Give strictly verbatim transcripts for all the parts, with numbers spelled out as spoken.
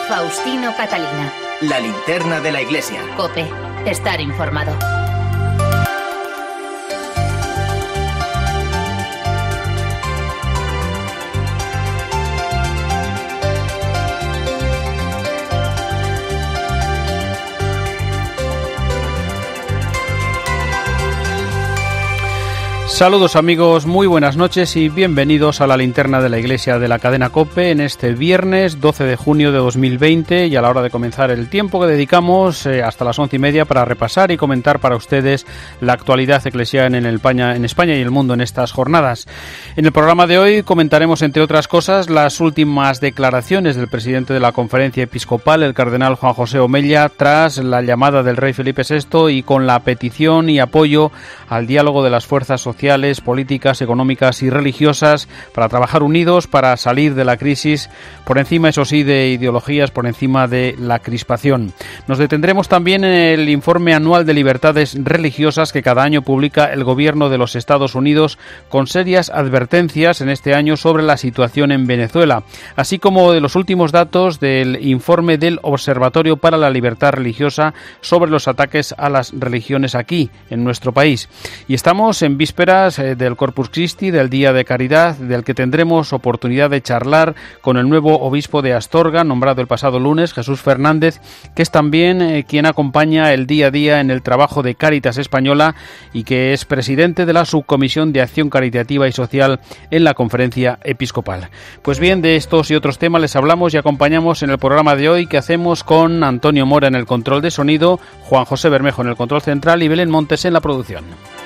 Faustino Catalina. La linterna de la iglesia. COPE. Estar informado. Saludos amigos, muy buenas noches y bienvenidos a la linterna de la iglesia de la cadena COPE en este viernes doce de junio de dos mil veinte y a la hora de comenzar el tiempo que dedicamos eh, hasta las once y media para repasar y comentar para ustedes la actualidad eclesial en, el España, en España y el mundo en estas jornadas. En el programa de hoy comentaremos entre otras cosas las últimas declaraciones del presidente de la Conferencia Episcopal, el cardenal Juan José Omella, tras la llamada del rey Felipe sexto y con la petición y apoyo al diálogo de las fuerzas sociales, políticas, económicas y religiosas para trabajar unidos para salir de la crisis, por encima, eso sí, de ideologías, por encima de la crispación. Nos detendremos también en el informe anual de libertades religiosas que cada año publica el gobierno de los Estados Unidos con serias advertencias en este año sobre la situación en Venezuela, así como de los últimos datos del informe del Observatorio para la Libertad Religiosa sobre los ataques a las religiones aquí, en nuestro país. Y estamos en vísperas del Corpus Christi, del Día de Caridad, del que tendremos oportunidad de charlar con el nuevo obispo de Astorga, nombrado el pasado lunes, Jesús Fernández, que es también eh, quien acompaña el día a día en el trabajo de Cáritas Española y que es presidente de la Subcomisión de Acción Caritativa y Social en la Conferencia Episcopal. Pues bien, de estos y otros temas les hablamos y acompañamos en el programa de hoy que hacemos con Antonio Mora en el control de sonido, Juan José Bermejo en el control central y Belén Montes en la producción.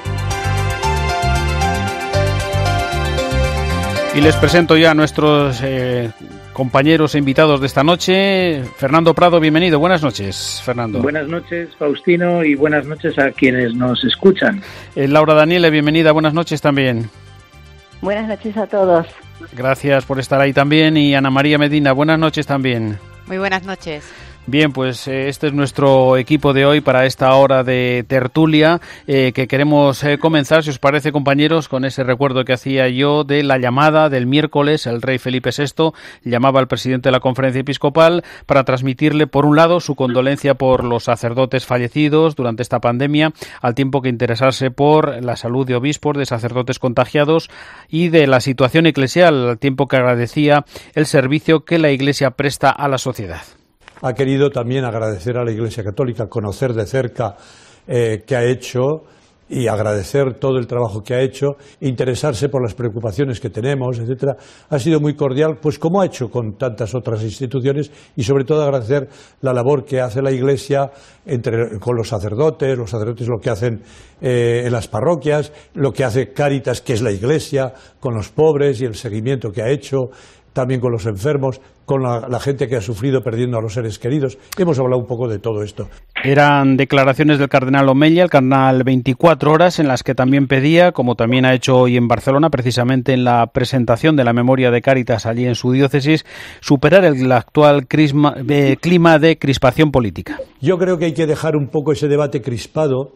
Y les presento ya a nuestros eh, compañeros e invitados de esta noche. Fernando Prado, bienvenido. Buenas noches, Fernando. Buenas noches, Faustino, y buenas noches a quienes nos escuchan. Eh, Laura Daniele, bienvenida. Buenas noches también. Buenas noches a todos. Gracias por estar ahí también. Y Ana María Medina, buenas noches también. Muy buenas noches. Bien, pues eh, este es nuestro equipo de hoy para esta hora de tertulia eh, que queremos eh, comenzar, si os parece, compañeros, con ese recuerdo que hacía yo de la llamada del miércoles. El rey Felipe sexto llamaba al presidente de la Conferencia Episcopal para transmitirle, por un lado, su condolencia por los sacerdotes fallecidos durante esta pandemia, al tiempo que interesarse por la salud de obispos, de sacerdotes contagiados y de la situación eclesial, al tiempo que agradecía el servicio que la Iglesia presta a la sociedad. Ha querido también agradecer a la Iglesia Católica, conocer de cerca eh, qué ha hecho y agradecer todo el trabajo que ha hecho, interesarse por las preocupaciones que tenemos, etcétera. Ha sido muy cordial, pues como ha hecho con tantas otras instituciones, y sobre todo agradecer la labor que hace la Iglesia entre, con los sacerdotes, los sacerdotes lo que hacen eh, en las parroquias, lo que hace Cáritas, que es la Iglesia, con los pobres y el seguimiento que ha hecho, también con los enfermos, con la, la gente que ha sufrido perdiendo a los seres queridos. Hemos hablado un poco de todo esto. Eran declaraciones del cardenal Omella, el cardenal veinticuatro horas, en las que también pedía, como también ha hecho hoy en Barcelona, precisamente en la presentación de la memoria de Cáritas allí en su diócesis, superar el actual crisma, eh, clima de crispación política. Yo creo que hay que dejar un poco ese debate crispado,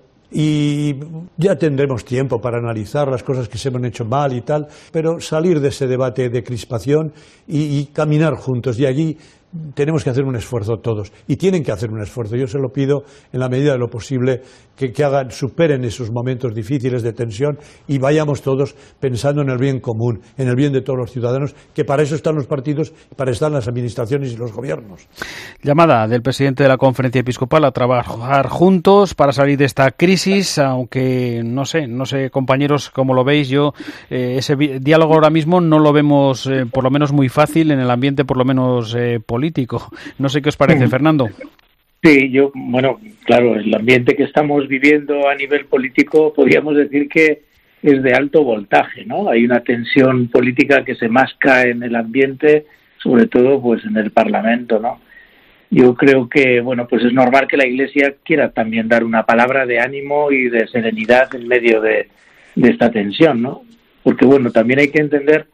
y ya tendremos tiempo para analizar las cosas que se han hecho mal y tal, pero salir de ese debate de crispación y, y caminar juntos. Y allí tenemos que hacer un esfuerzo todos, y tienen que hacer un esfuerzo. Yo se lo pido en la medida de lo posible, que, que hagan, superen esos momentos difíciles de tensión y vayamos todos pensando en el bien común, en el bien de todos los ciudadanos, que para eso están los partidos, para eso están las administraciones y los gobiernos. Llamada del presidente de la Conferencia Episcopal a trabajar juntos para salir de esta crisis, aunque no sé, no sé, compañeros, cómo lo veis. Yo eh, ese diálogo ahora mismo no lo vemos, eh, por lo menos muy fácil en el ambiente, por lo menos eh, político. No sé qué os parece, Fernando. Sí, yo, bueno, claro, el ambiente que estamos viviendo a nivel político podríamos decir que es de alto voltaje, ¿no? Hay una tensión política que se masca en el ambiente, sobre todo pues en el Parlamento, ¿no? Yo creo que, bueno, pues es normal que la Iglesia quiera también dar una palabra de ánimo y de serenidad en medio de, de esta tensión, ¿no? Porque, bueno, también hay que entender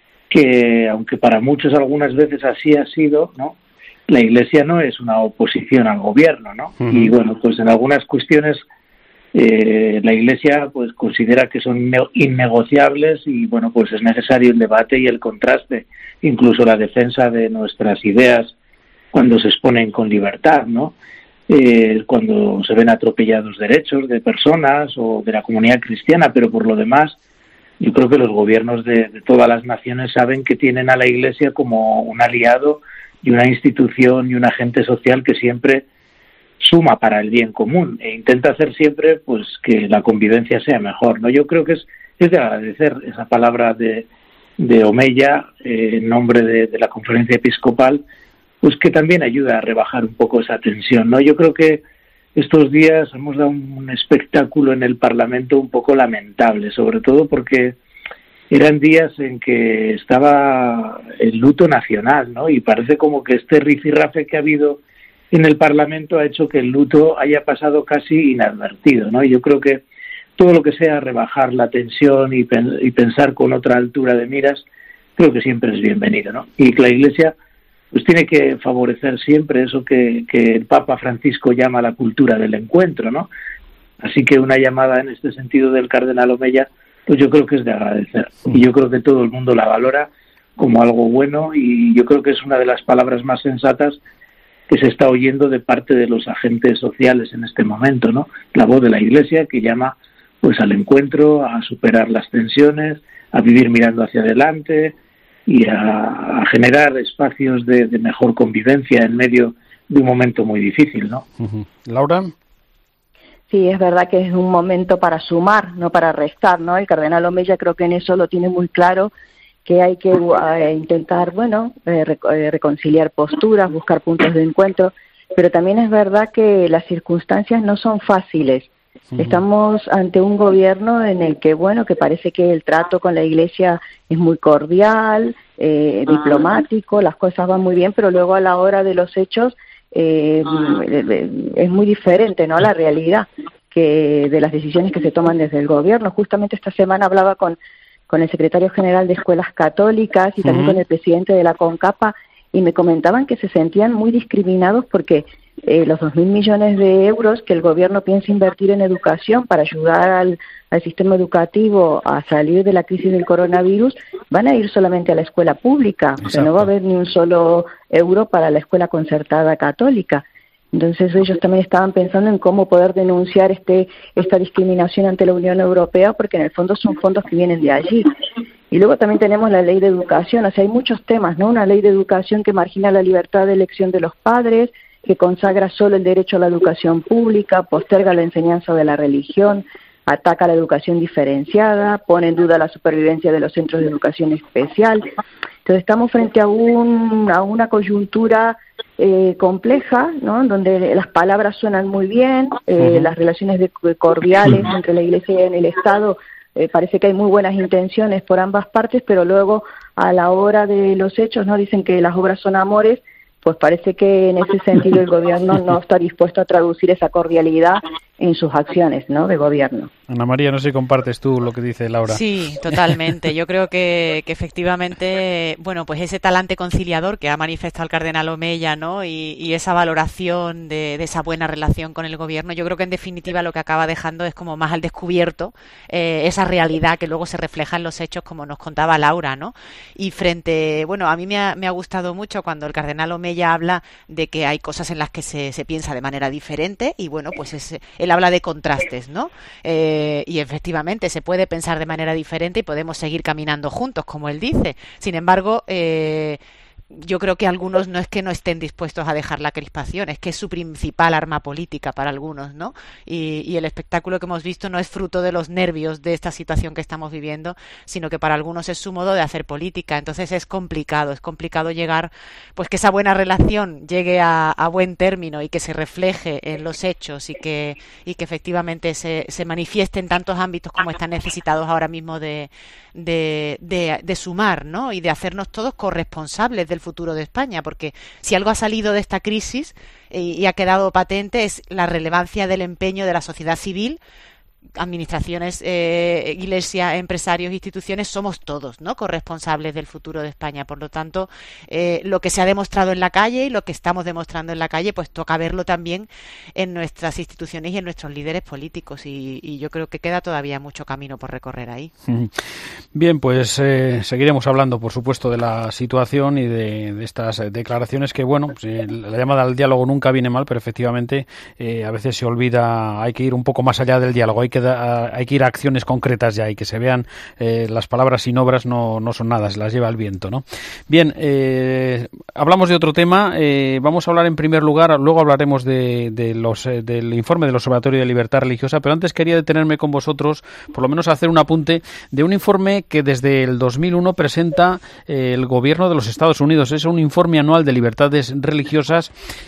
que, aunque para muchos algunas veces así ha sido, ¿no?, la Iglesia no es una oposición al gobierno, ¿no? Uh-huh. Y, bueno, pues en algunas cuestiones eh, la Iglesia pues considera que son innegociables y, bueno, pues es necesario el debate y el contraste, incluso la defensa de nuestras ideas cuando se exponen con libertad, ¿no? Eh, cuando se ven atropellados derechos de personas o de la comunidad cristiana, pero por lo demás yo creo que los gobiernos de, de todas las naciones saben que tienen a la Iglesia como un aliado y una institución y un agente social que siempre suma para el bien común e intenta hacer siempre pues que la convivencia sea mejor, ¿no? Yo creo que es, es de agradecer esa palabra de, de Omeya eh, en nombre de, de la Conferencia Episcopal, pues que también ayuda a rebajar un poco esa tensión, ¿no? Yo creo que estos días hemos dado un espectáculo en el Parlamento un poco lamentable, sobre todo porque eran días en que estaba el luto nacional, ¿no? Y parece como que este rifirrafe que ha habido en el Parlamento ha hecho que el luto haya pasado casi inadvertido, ¿no? Y yo creo que todo lo que sea rebajar la tensión y, pen- y pensar con otra altura de miras, creo que siempre es bienvenido, ¿no? Y que la Iglesia pues tiene que favorecer siempre eso que, que el Papa Francisco llama la cultura del encuentro, ¿no? Así que una llamada en este sentido del cardenal Omeya, pues yo creo que es de agradecer. Y yo creo que todo el mundo la valora como algo bueno y yo creo que es una de las palabras más sensatas que se está oyendo de parte de los agentes sociales en este momento, ¿no? La voz de la Iglesia que llama pues al encuentro, a superar las tensiones, a vivir mirando hacia adelante y a, a generar espacios de, de mejor convivencia en medio de un momento muy difícil, ¿no? Uh-huh. Laura. Sí, es verdad que es un momento para sumar, no para restar, ¿no? El cardenal Omeya creo que en eso lo tiene muy claro, que hay que uh, intentar, bueno, eh, rec- eh, reconciliar posturas, buscar puntos de encuentro, pero también es verdad que las circunstancias no son fáciles. Uh-huh. Estamos ante un gobierno en el que, bueno, que parece que el trato con la Iglesia es muy cordial, eh, uh-huh. diplomático, las cosas van muy bien, pero luego a la hora de los hechos eh, uh-huh. es muy diferente, ¿no?, la realidad que de las decisiones que se toman desde el gobierno. Justamente esta semana hablaba con con el secretario general de Escuelas Católicas y también uh-huh. con el presidente de la CONCAPA, y me comentaban que se sentían muy discriminados porque eh, los dos mil millones de euros que el gobierno piensa invertir en educación para ayudar al, al sistema educativo a salir de la crisis del coronavirus van a ir solamente a la escuela pública. Exacto. O sea, no va a haber ni un solo euro para la escuela concertada católica. Entonces ellos también estaban pensando en cómo poder denunciar este esta discriminación ante la Unión Europea, porque en el fondo son fondos que vienen de allí. Y luego también tenemos la ley de educación, o sea, hay muchos temas, ¿no? Una ley de educación que margina la libertad de elección de los padres, que consagra solo el derecho a la educación pública, posterga la enseñanza de la religión, ataca la educación diferenciada, pone en duda la supervivencia de los centros de educación especial. Entonces estamos frente a, un, a una coyuntura eh, compleja, ¿no?, donde las palabras suenan muy bien, eh, uh-huh. las relaciones de, cordiales uh-huh. entre la Iglesia y el Estado, eh, parece que hay muy buenas intenciones por ambas partes, pero luego a la hora de los hechos, ¿no?, dicen que las obras son amores, pues parece que en ese sentido el gobierno no está dispuesto a traducir esa cordialidad en sus acciones, ¿no?, de gobierno. Ana María, no sé si compartes tú lo que dice Laura. Sí, totalmente. Yo creo que, que efectivamente, bueno, pues ese talante conciliador que ha manifestado el cardenal Omeya, ¿no?, y, y esa valoración de, de esa buena relación con el gobierno, yo creo que en definitiva lo que acaba dejando es como más al descubierto eh, esa realidad que luego se refleja en los hechos, como nos contaba Laura, ¿no? Y frente, bueno, a mí me ha, me ha gustado mucho cuando el cardenal Omeya habla de que hay cosas en las que se, se piensa de manera diferente y, bueno, pues es, él habla de contrastes, ¿no? Eh, y efectivamente se puede pensar de manera diferente y podemos seguir caminando juntos, como él dice. Sin embargo, eh, yo creo que algunos no es que no estén dispuestos a dejar la crispación, es que es su principal arma política para algunos, ¿no? Y, y el espectáculo que hemos visto no es fruto de los nervios de esta situación que estamos viviendo, sino que para algunos es su modo de hacer política. Entonces es complicado, es complicado llegar, pues que esa buena relación llegue a, a buen término y que se refleje en los hechos y que, y que efectivamente se, se manifieste en tantos ámbitos como están necesitados ahora mismo de, de, de, de sumar, ¿no? Y de hacernos todos corresponsables del futuro de España, porque si algo ha salido de esta crisis y, y ha quedado patente es la relevancia del empeño de la sociedad civil administraciones, eh, iglesia, empresarios, instituciones, somos todos, ¿no?, corresponsables del futuro de España. Por lo tanto, eh, lo que se ha demostrado en la calle y lo que estamos demostrando en la calle, pues toca verlo también en nuestras instituciones y en nuestros líderes políticos. Y, y yo creo que queda todavía mucho camino por recorrer ahí. Bien, pues eh, seguiremos hablando, por supuesto, de la situación y de, de estas declaraciones que, bueno, pues, eh, la llamada al diálogo nunca viene mal, pero efectivamente eh, a veces se olvida, hay que ir un poco más allá del diálogo, hay que, da, hay que ir a acciones concretas ya y que se vean eh, las palabras sin obras no, no son nada, se las lleva el viento, ¿no? Bien, eh, hablamos de otro tema, eh, vamos a hablar en primer lugar, luego hablaremos de, de los, eh, del informe del Observatorio de Libertad Religiosa, pero antes quería detenerme con vosotros, por lo menos hacer un apunte de un informe que desde el dos mil uno presenta eh, el gobierno de los Estados Unidos. Es un informe anual de libertades religiosas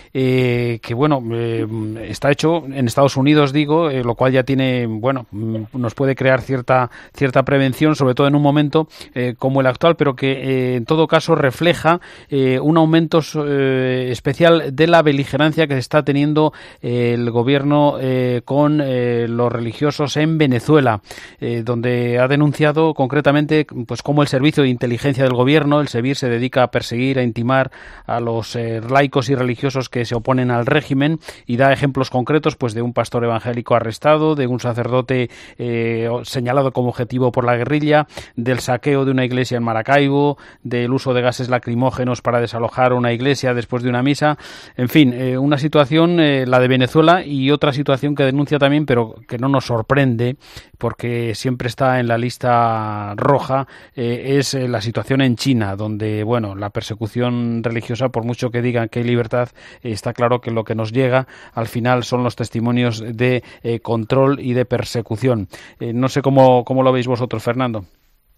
eh, que, bueno, eh, está hecho en Estados Unidos, digo, eh, lo cual ya tiene, bueno, nos puede crear cierta cierta prevención, sobre todo en un momento eh, como el actual, pero que eh, en todo caso refleja eh, un aumento eh, especial de la beligerancia que está teniendo eh, el gobierno eh, con eh, los religiosos en Venezuela, eh, donde ha denunciado concretamente pues cómo el servicio de inteligencia del gobierno, el SEBIN, se dedica a perseguir, a intimar a los eh, laicos y religiosos que se oponen al régimen, y da ejemplos concretos pues de un pastor evangélico arrestado, de un sacerdote eh, señalado como objetivo por la guerrilla, del saqueo de una iglesia en Maracaibo, del uso de gases lacrimógenos para desalojar una iglesia después de una misa. En fin, eh, una situación, eh, la de Venezuela, y otra situación que denuncia también, pero que no nos sorprende porque siempre está en la lista roja, eh, es eh, la situación en China, donde, bueno, la persecución religiosa, por mucho que digan que hay libertad, eh, está claro que lo que nos llega al final son los testimonios de eh, control y de persecución. Eh, no sé cómo, cómo lo veis vosotros, Fernando.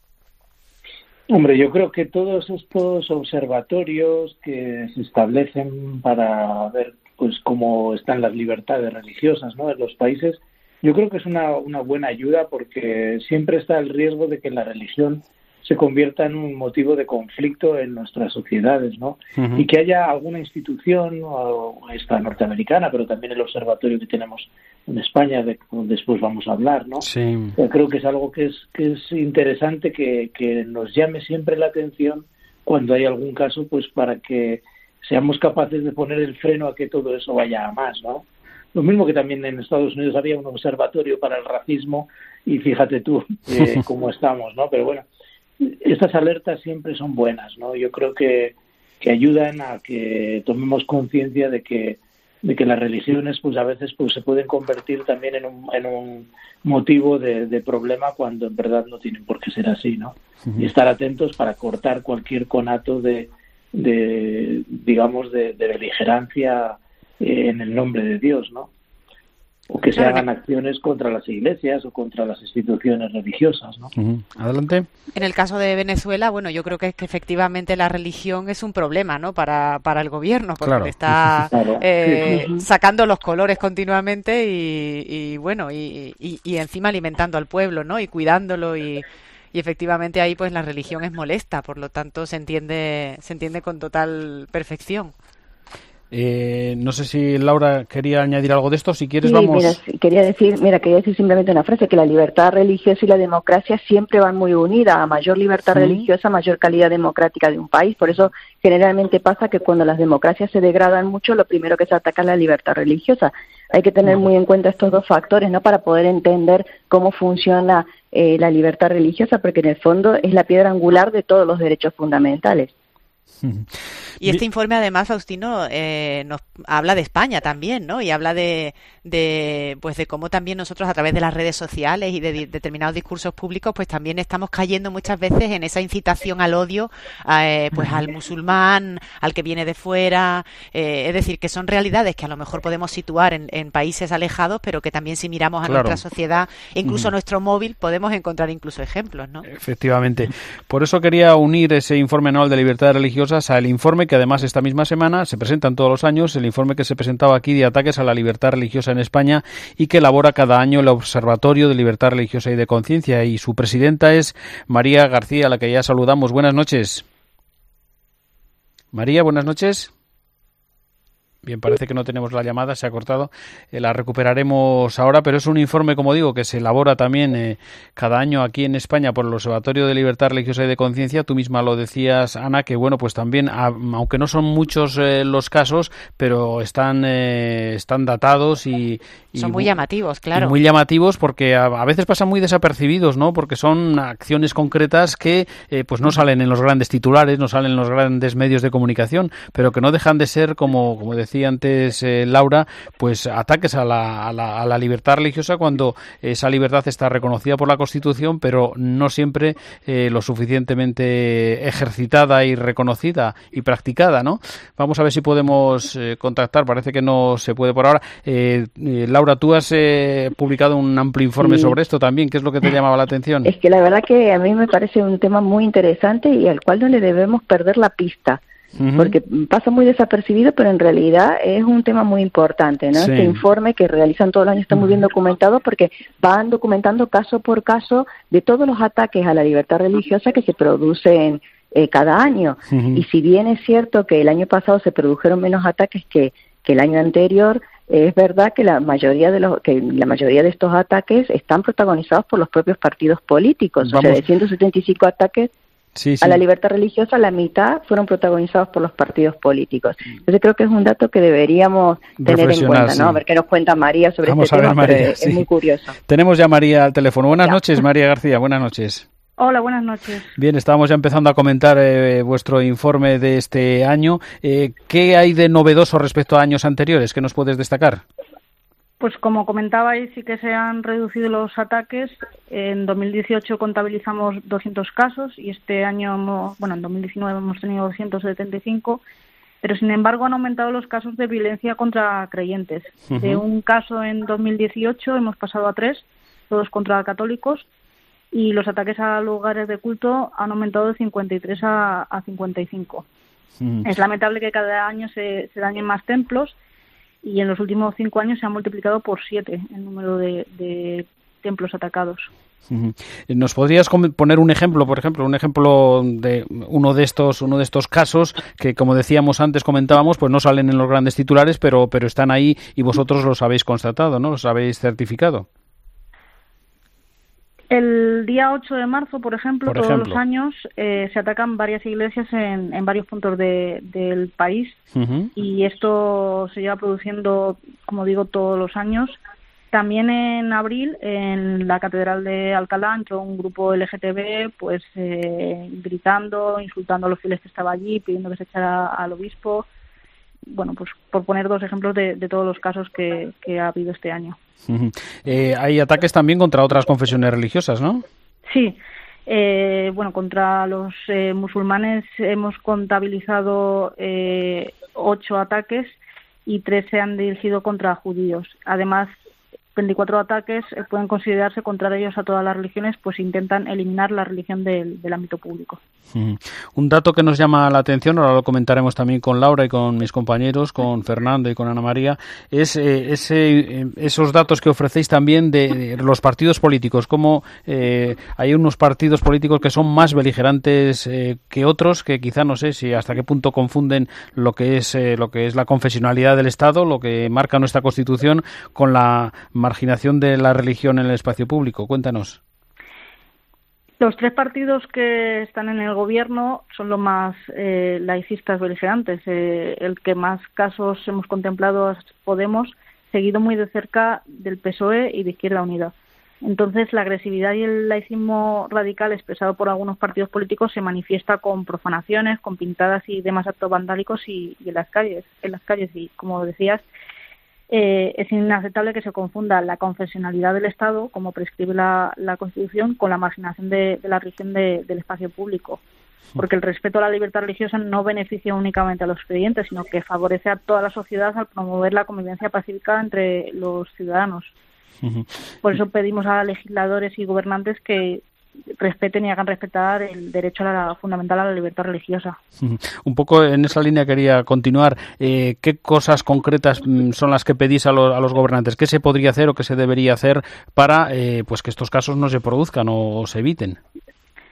Hombre, yo creo que todos estos observatorios que se establecen para ver pues cómo están las libertades religiosas, ¿no?, en los países, yo creo que es una, una buena ayuda, porque siempre está el riesgo de que la religión se convierta en un motivo de conflicto en nuestras sociedades, ¿no? Uh-huh. Y que haya alguna institución, o esta norteamericana, pero también el observatorio que tenemos en España, de, después vamos a hablar, ¿no? Sí. Yo creo que es algo que es que es interesante que, que nos llame siempre la atención cuando hay algún caso, pues para que seamos capaces de poner el freno a que todo eso vaya a más, ¿no? Lo mismo que también en Estados Unidos había un observatorio para el racismo, y fíjate tú eh, cómo estamos, ¿no? Pero bueno, estas alertas siempre son buenas, ¿no? Yo creo que, que ayudan a que tomemos conciencia de que de que las religiones pues a veces pues se pueden convertir también en un, en un motivo de, de problema, cuando en verdad no tienen por qué ser así, ¿no? Uh-huh. Y estar atentos para cortar cualquier conato de, de digamos, de, de beligerancia eh, en el nombre de Dios, ¿no? O que se hagan acciones contra las iglesias o contra las instituciones religiosas, ¿no? Uh-huh. Adelante. En el caso de Venezuela, bueno, yo creo que es que efectivamente la religión es un problema, ¿no?, para, para el gobierno, porque claro. está claro. Eh, sí, sí. sacando los colores continuamente y, y bueno, y, y, y encima alimentando al pueblo, ¿no?, y cuidándolo, y, y efectivamente ahí pues la religión es molesta, por lo tanto se entiende, se entiende con total perfección. Eh, no sé si Laura quería añadir algo de esto. Si quieres, sí, vamos. Mira, quería decir, mira, quería decir simplemente una frase, que la libertad religiosa y la democracia siempre van muy unidas. A mayor libertad sí. religiosa, mayor calidad democrática de un país. Por eso generalmente pasa que cuando las democracias se degradan mucho, lo primero que se ataca es la libertad religiosa. Hay que tener muy en cuenta estos dos factores, ¿no?, para poder entender cómo funciona eh, la libertad religiosa, porque en el fondo es la piedra angular de todos los derechos fundamentales. Y este informe, además, Faustino, eh, nos habla de España también, ¿no? Y habla de, de, pues, de cómo también nosotros, a través de las redes sociales y de, de determinados discursos públicos, pues también estamos cayendo muchas veces en esa incitación al odio, eh, pues al musulmán, al que viene de fuera. Eh, es decir, que son realidades que a lo mejor podemos situar en, en países alejados, pero que también, si miramos a claro. nuestra sociedad, incluso mm. nuestro móvil, podemos encontrar incluso ejemplos, ¿no? Efectivamente. Por eso quería unir ese informe anual de libertades religiosas al informe que además esta misma semana se presentan todos los años, el informe que se presentaba aquí de ataques a la libertad religiosa en España, y que elabora cada año el Observatorio de Libertad Religiosa y de Conciencia, y su presidenta es María García, a la que ya saludamos. Buenas noches. María, buenas noches. Bien, parece que no tenemos la llamada, se ha cortado, eh, la recuperaremos ahora, pero es un informe, como digo, que se elabora también eh, cada año aquí en España por el Observatorio de Libertad Religiosa y de Conciencia. Tú misma lo decías, Ana, que bueno, pues también, a, aunque no son muchos eh, los casos, pero están eh, están datados y, y son muy llamativos, claro. Y muy llamativos porque a, a veces pasan muy desapercibidos, ¿no? Porque son acciones concretas que eh, pues no salen en los grandes titulares, no salen en los grandes medios de comunicación, pero que no dejan de ser, como, como decía antes eh, Laura, pues ataques a la, a, la, a la libertad religiosa cuando esa libertad está reconocida por la Constitución, pero no siempre eh, lo suficientemente ejercitada y reconocida y practicada, ¿no? Vamos a ver si podemos eh, contactar, parece que no se puede por ahora. Eh, eh, Laura, tú has eh, publicado un amplio informe sí. sobre esto también. ¿Qué es lo que te llamaba la atención? Es que la verdad que a mí me parece un tema muy interesante y al cual no le debemos perder la pista. Uh-huh. Porque pasa muy desapercibido, pero en realidad es un tema muy importante, ¿no? Sí. Este informe que realizan todos los años está muy bien documentado porque van documentando caso por caso de todos los ataques a la libertad religiosa que se producen eh, cada año. Uh-huh. Y si bien es cierto que el año pasado se produjeron menos ataques que, que el año anterior, es verdad que la mayoría de los que la mayoría de estos ataques están protagonizados por los propios partidos políticos. Vamos. O sea, de ciento setenta y cinco ataques Sí, sí. a la libertad religiosa, la mitad fueron protagonizados por los partidos políticos. Entonces creo que es un dato que deberíamos tener en cuenta, sí. ¿no? A ver qué nos cuenta María sobre Vamos este a ver, tema, María, pero es, sí. es muy curioso. Tenemos ya María al teléfono. Buenas ya. noches, María García, buenas noches. Hola, buenas noches. Bien, estábamos ya empezando a comentar eh, vuestro informe de este año. Eh, ¿Qué hay de novedoso respecto a años anteriores? ¿Qué nos puedes destacar? Pues como comentabais, sí que se han reducido los ataques. En dos mil dieciocho contabilizamos doscientos casos y este año, hemos, bueno, en dos mil diecinueve hemos tenido doscientos setenta y cinco, pero sin embargo han aumentado los casos de violencia contra creyentes. Uh-huh. De un caso en dos mil dieciocho hemos pasado a tres, todos contra católicos, y los ataques a lugares de culto han aumentado de cincuenta y tres a, a cincuenta y cinco. Uh-huh. Es lamentable que cada año se, se dañen más templos, y en los últimos cinco años se ha multiplicado por siete el número de, de templos atacados. Uh-huh. ¿Nos podrías poner un ejemplo, por ejemplo, un ejemplo de uno de estos, uno de estos casos que, como decíamos antes, comentábamos, pues no salen en los grandes titulares, pero, pero están ahí y vosotros los habéis constatado, ¿no? Los habéis certificado. El día ocho de marzo, por ejemplo, por todos ejemplo. los años eh, se atacan varias iglesias en, en varios puntos de, del país. Uh-huh. Y esto se lleva produciendo, como digo, todos los años. También en abril, en la Catedral de Alcalá, entró un grupo L G T B, pues eh, gritando, insultando a los fieles que estaban allí, pidiendo que se echara al obispo. Bueno, pues por poner dos ejemplos de, de todos los casos que, que ha habido este año. Uh-huh. Eh, hay ataques también contra otras confesiones religiosas, ¿no? Sí. Eh, bueno, contra los eh, musulmanes hemos contabilizado eh, ocho ataques y tres se han dirigido contra judíos. Además, veinticuatro ataques eh, pueden considerarse contrarios a todas las religiones, pues intentan eliminar la religión del, del ámbito público. Uh-huh. Un dato que nos llama la atención, ahora lo comentaremos también con Laura y con mis compañeros, con Fernando y con Ana María, es eh, ese, eh, esos datos que ofrecéis también de, de los partidos políticos, como eh, hay unos partidos políticos que son más beligerantes eh, que otros, que quizá no sé si hasta qué punto confunden lo que es eh, lo que es la confesionalidad del Estado, lo que marca nuestra Constitución, con la marginación de la religión en el espacio público. Cuéntanos. Los tres partidos que están en el gobierno son los más eh, laicistas beligerantes. Eh, el que más casos hemos contemplado es Podemos, seguido muy de cerca del P S O E y de Izquierda Unida. Entonces, la agresividad y el laicismo radical expresado por algunos partidos políticos se manifiesta con profanaciones, con pintadas y demás actos vandálicos y, y en las calles, en las calles y, como decías, Eh, es inaceptable que se confunda la confesionalidad del Estado, como prescribe la, la Constitución, con la marginación de, de la religión de, del espacio público. Porque el respeto a la libertad religiosa no beneficia únicamente a los creyentes, sino que favorece a toda la sociedad al promover la convivencia pacífica entre los ciudadanos. Por eso pedimos a legisladores y gobernantes que respeten y hagan respetar el derecho a la, fundamental a la libertad religiosa. Un poco en esa línea quería continuar. Eh, ¿Qué cosas concretas son las que pedís a, lo, a los gobernantes? ¿Qué se podría hacer o qué se debería hacer para eh, pues que estos casos no se produzcan o, o se eviten?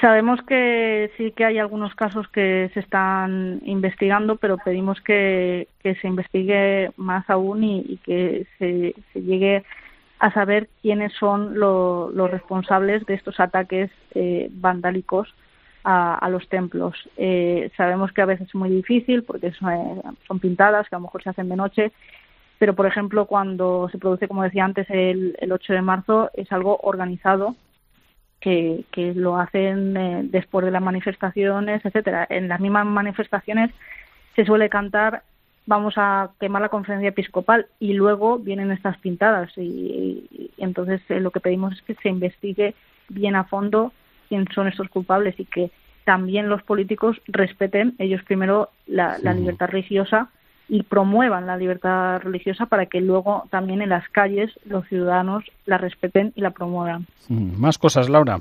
Sabemos que sí que hay algunos casos que se están investigando, pero pedimos que, que se investigue más aún y, y que se, se llegue a saber quiénes son lo, los responsables de estos ataques eh, vandálicos a, a los templos. Eh, sabemos que a veces es muy difícil porque son, son pintadas, que a lo mejor se hacen de noche, pero por ejemplo cuando se produce, como decía antes, el, el ocho de marzo, es algo organizado, que, que lo hacen eh, después de las manifestaciones, etcétera. En las mismas manifestaciones se suele cantar vamos a quemar la conferencia episcopal y luego vienen estas pintadas y, y, y entonces eh, lo que pedimos es que se investigue bien a fondo quién son estos culpables y que también los políticos respeten ellos primero la, la libertad religiosa y promuevan la libertad religiosa para que luego también en las calles los ciudadanos la respeten y la promuevan. Más cosas, Laura.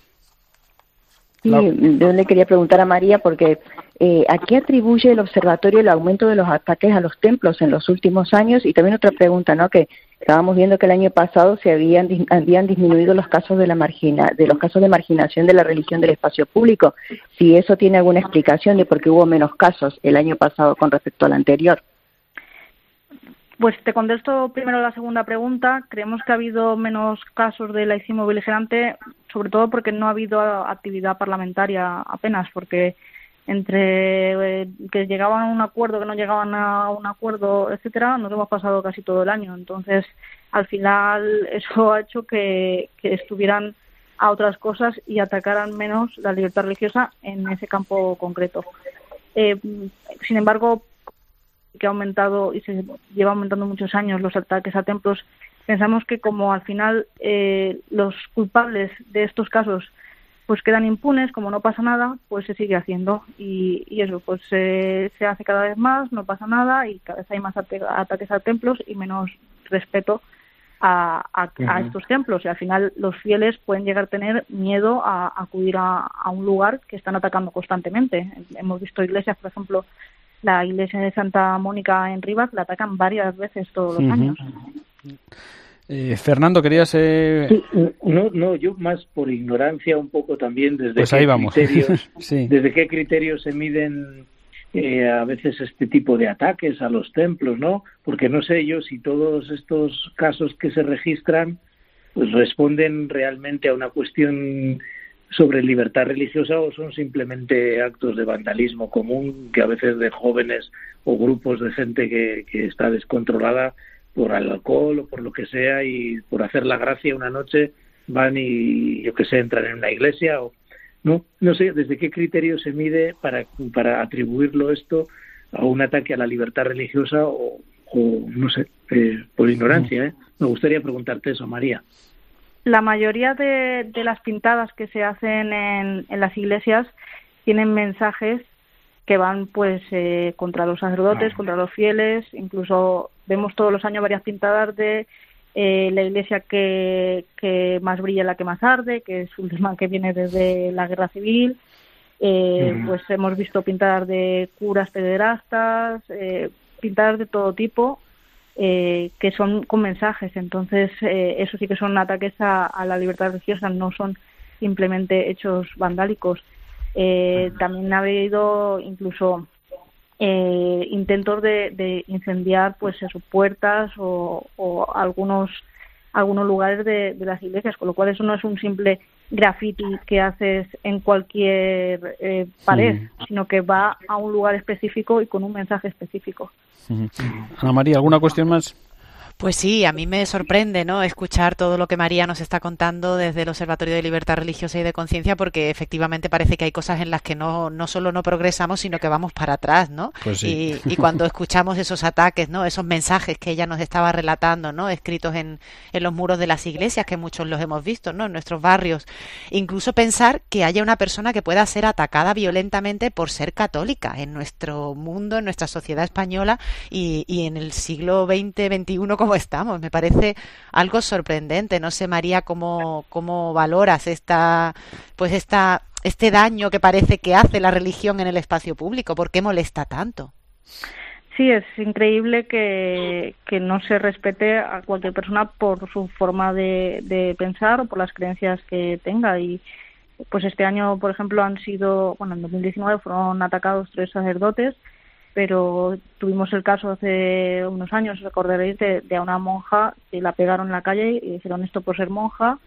Sí, yo le quería preguntar a María porque eh, ¿a qué atribuye el observatorio el aumento de los ataques a los templos en los últimos años? Y también otra pregunta, ¿no? Que estábamos viendo que el año pasado se habían habían disminuido los casos de la margina, de los casos de marginación de la religión del espacio público. Si eso tiene alguna explicación de por qué hubo menos casos el año pasado con respecto al anterior. Pues te contesto primero la segunda pregunta. Creemos que ha habido menos casos de laicismo beligerante, sobre todo porque no ha habido actividad parlamentaria apenas, porque entre eh, que llegaban a un acuerdo, que no llegaban a un acuerdo, etcétera, nos hemos pasado casi todo el año. Entonces, al final, eso ha hecho que, que estuvieran a otras cosas y atacaran menos la libertad religiosa en ese campo concreto. Eh, sin embargo, que ha aumentado y se lleva aumentando muchos años los ataques a templos, pensamos que como al final eh, los culpables de estos casos pues quedan impunes, como no pasa nada, pues se sigue haciendo y, y eso, pues eh, se hace cada vez más, no pasa nada y cada vez hay más ate- ataques a templos y menos respeto a, a, uh-huh. a estos templos y al final los fieles pueden llegar a tener miedo a, a acudir a, a un lugar que están atacando constantemente. Hemos visto iglesias, por ejemplo, la iglesia de Santa Mónica en Rivas la atacan varias veces todos los uh-huh. años. Eh, Fernando, ¿querías...? Eh... Sí, no, no, yo más por ignorancia un poco también desde pues qué ahí vamos. criterios, sí. desde qué criterios se miden eh, a veces este tipo de ataques a los templos, ¿no? Porque no sé yo si todos estos casos que se registran pues responden realmente a una cuestión sobre libertad religiosa o son simplemente actos de vandalismo común que a veces de jóvenes o grupos de gente que, que está descontrolada por el alcohol o por lo que sea y por hacer la gracia una noche van y yo que sé entran en una iglesia o no no sé desde qué criterio se mide para para atribuirlo esto a un ataque a la libertad religiosa o, o no sé eh, por ignorancia ¿eh? Me gustaría preguntarte eso, María. La mayoría de, de las pintadas que se hacen en, en las iglesias tienen mensajes que van pues eh, contra los sacerdotes, contra los fieles, incluso vemos todos los años varias pintadas de eh, la iglesia que, que más brilla, la que más arde, que es un tema que viene desde la guerra civil, eh, mm. pues hemos visto pintadas de curas pederastas, eh, pintadas de todo tipo, Eh, que son con mensajes. Entonces eh, eso sí que son ataques a, a la libertad religiosa, no son simplemente hechos vandálicos. Eh, también ha habido incluso eh, intentos de, de incendiar pues eso, puertas o, o algunos algunos lugares de, de las iglesias, con lo cual eso no es un simple graffiti que haces en cualquier eh, pared, sí. sino que va a un lugar específico y con un mensaje específico. Ana María, ¿alguna cuestión más? Pues sí, a mí me sorprende, ¿no?, escuchar todo lo que María nos está contando desde el Observatorio de Libertad Religiosa y de Conciencia, porque efectivamente parece que hay cosas en las que no, no solo no progresamos, sino que vamos para atrás, ¿no? Pues sí. Y, y cuando escuchamos esos ataques, ¿no?, esos mensajes que ella nos estaba relatando, ¿no?, escritos en, en los muros de las iglesias, que muchos los hemos visto, ¿no?, en nuestros barrios. Incluso pensar que haya una persona que pueda ser atacada violentamente por ser católica en nuestro mundo, en nuestra sociedad española y, y en el siglo veinte, veintiuno, como estamos. Me parece algo sorprendente. No sé, María, cómo, cómo valoras esta, pues esta, este daño que parece que hace la religión en el espacio público. ¿Por qué molesta tanto? Sí, es increíble que, que no se respete a cualquier persona por su forma de, de pensar o por las creencias que tenga. Y pues este año, por ejemplo, han sido, bueno, en dos mil diecinueve fueron atacados tres sacerdotes, pero tuvimos el caso hace unos años, recordaréis, de, de a una monja que la pegaron en la calle y hicieron esto por ser monja,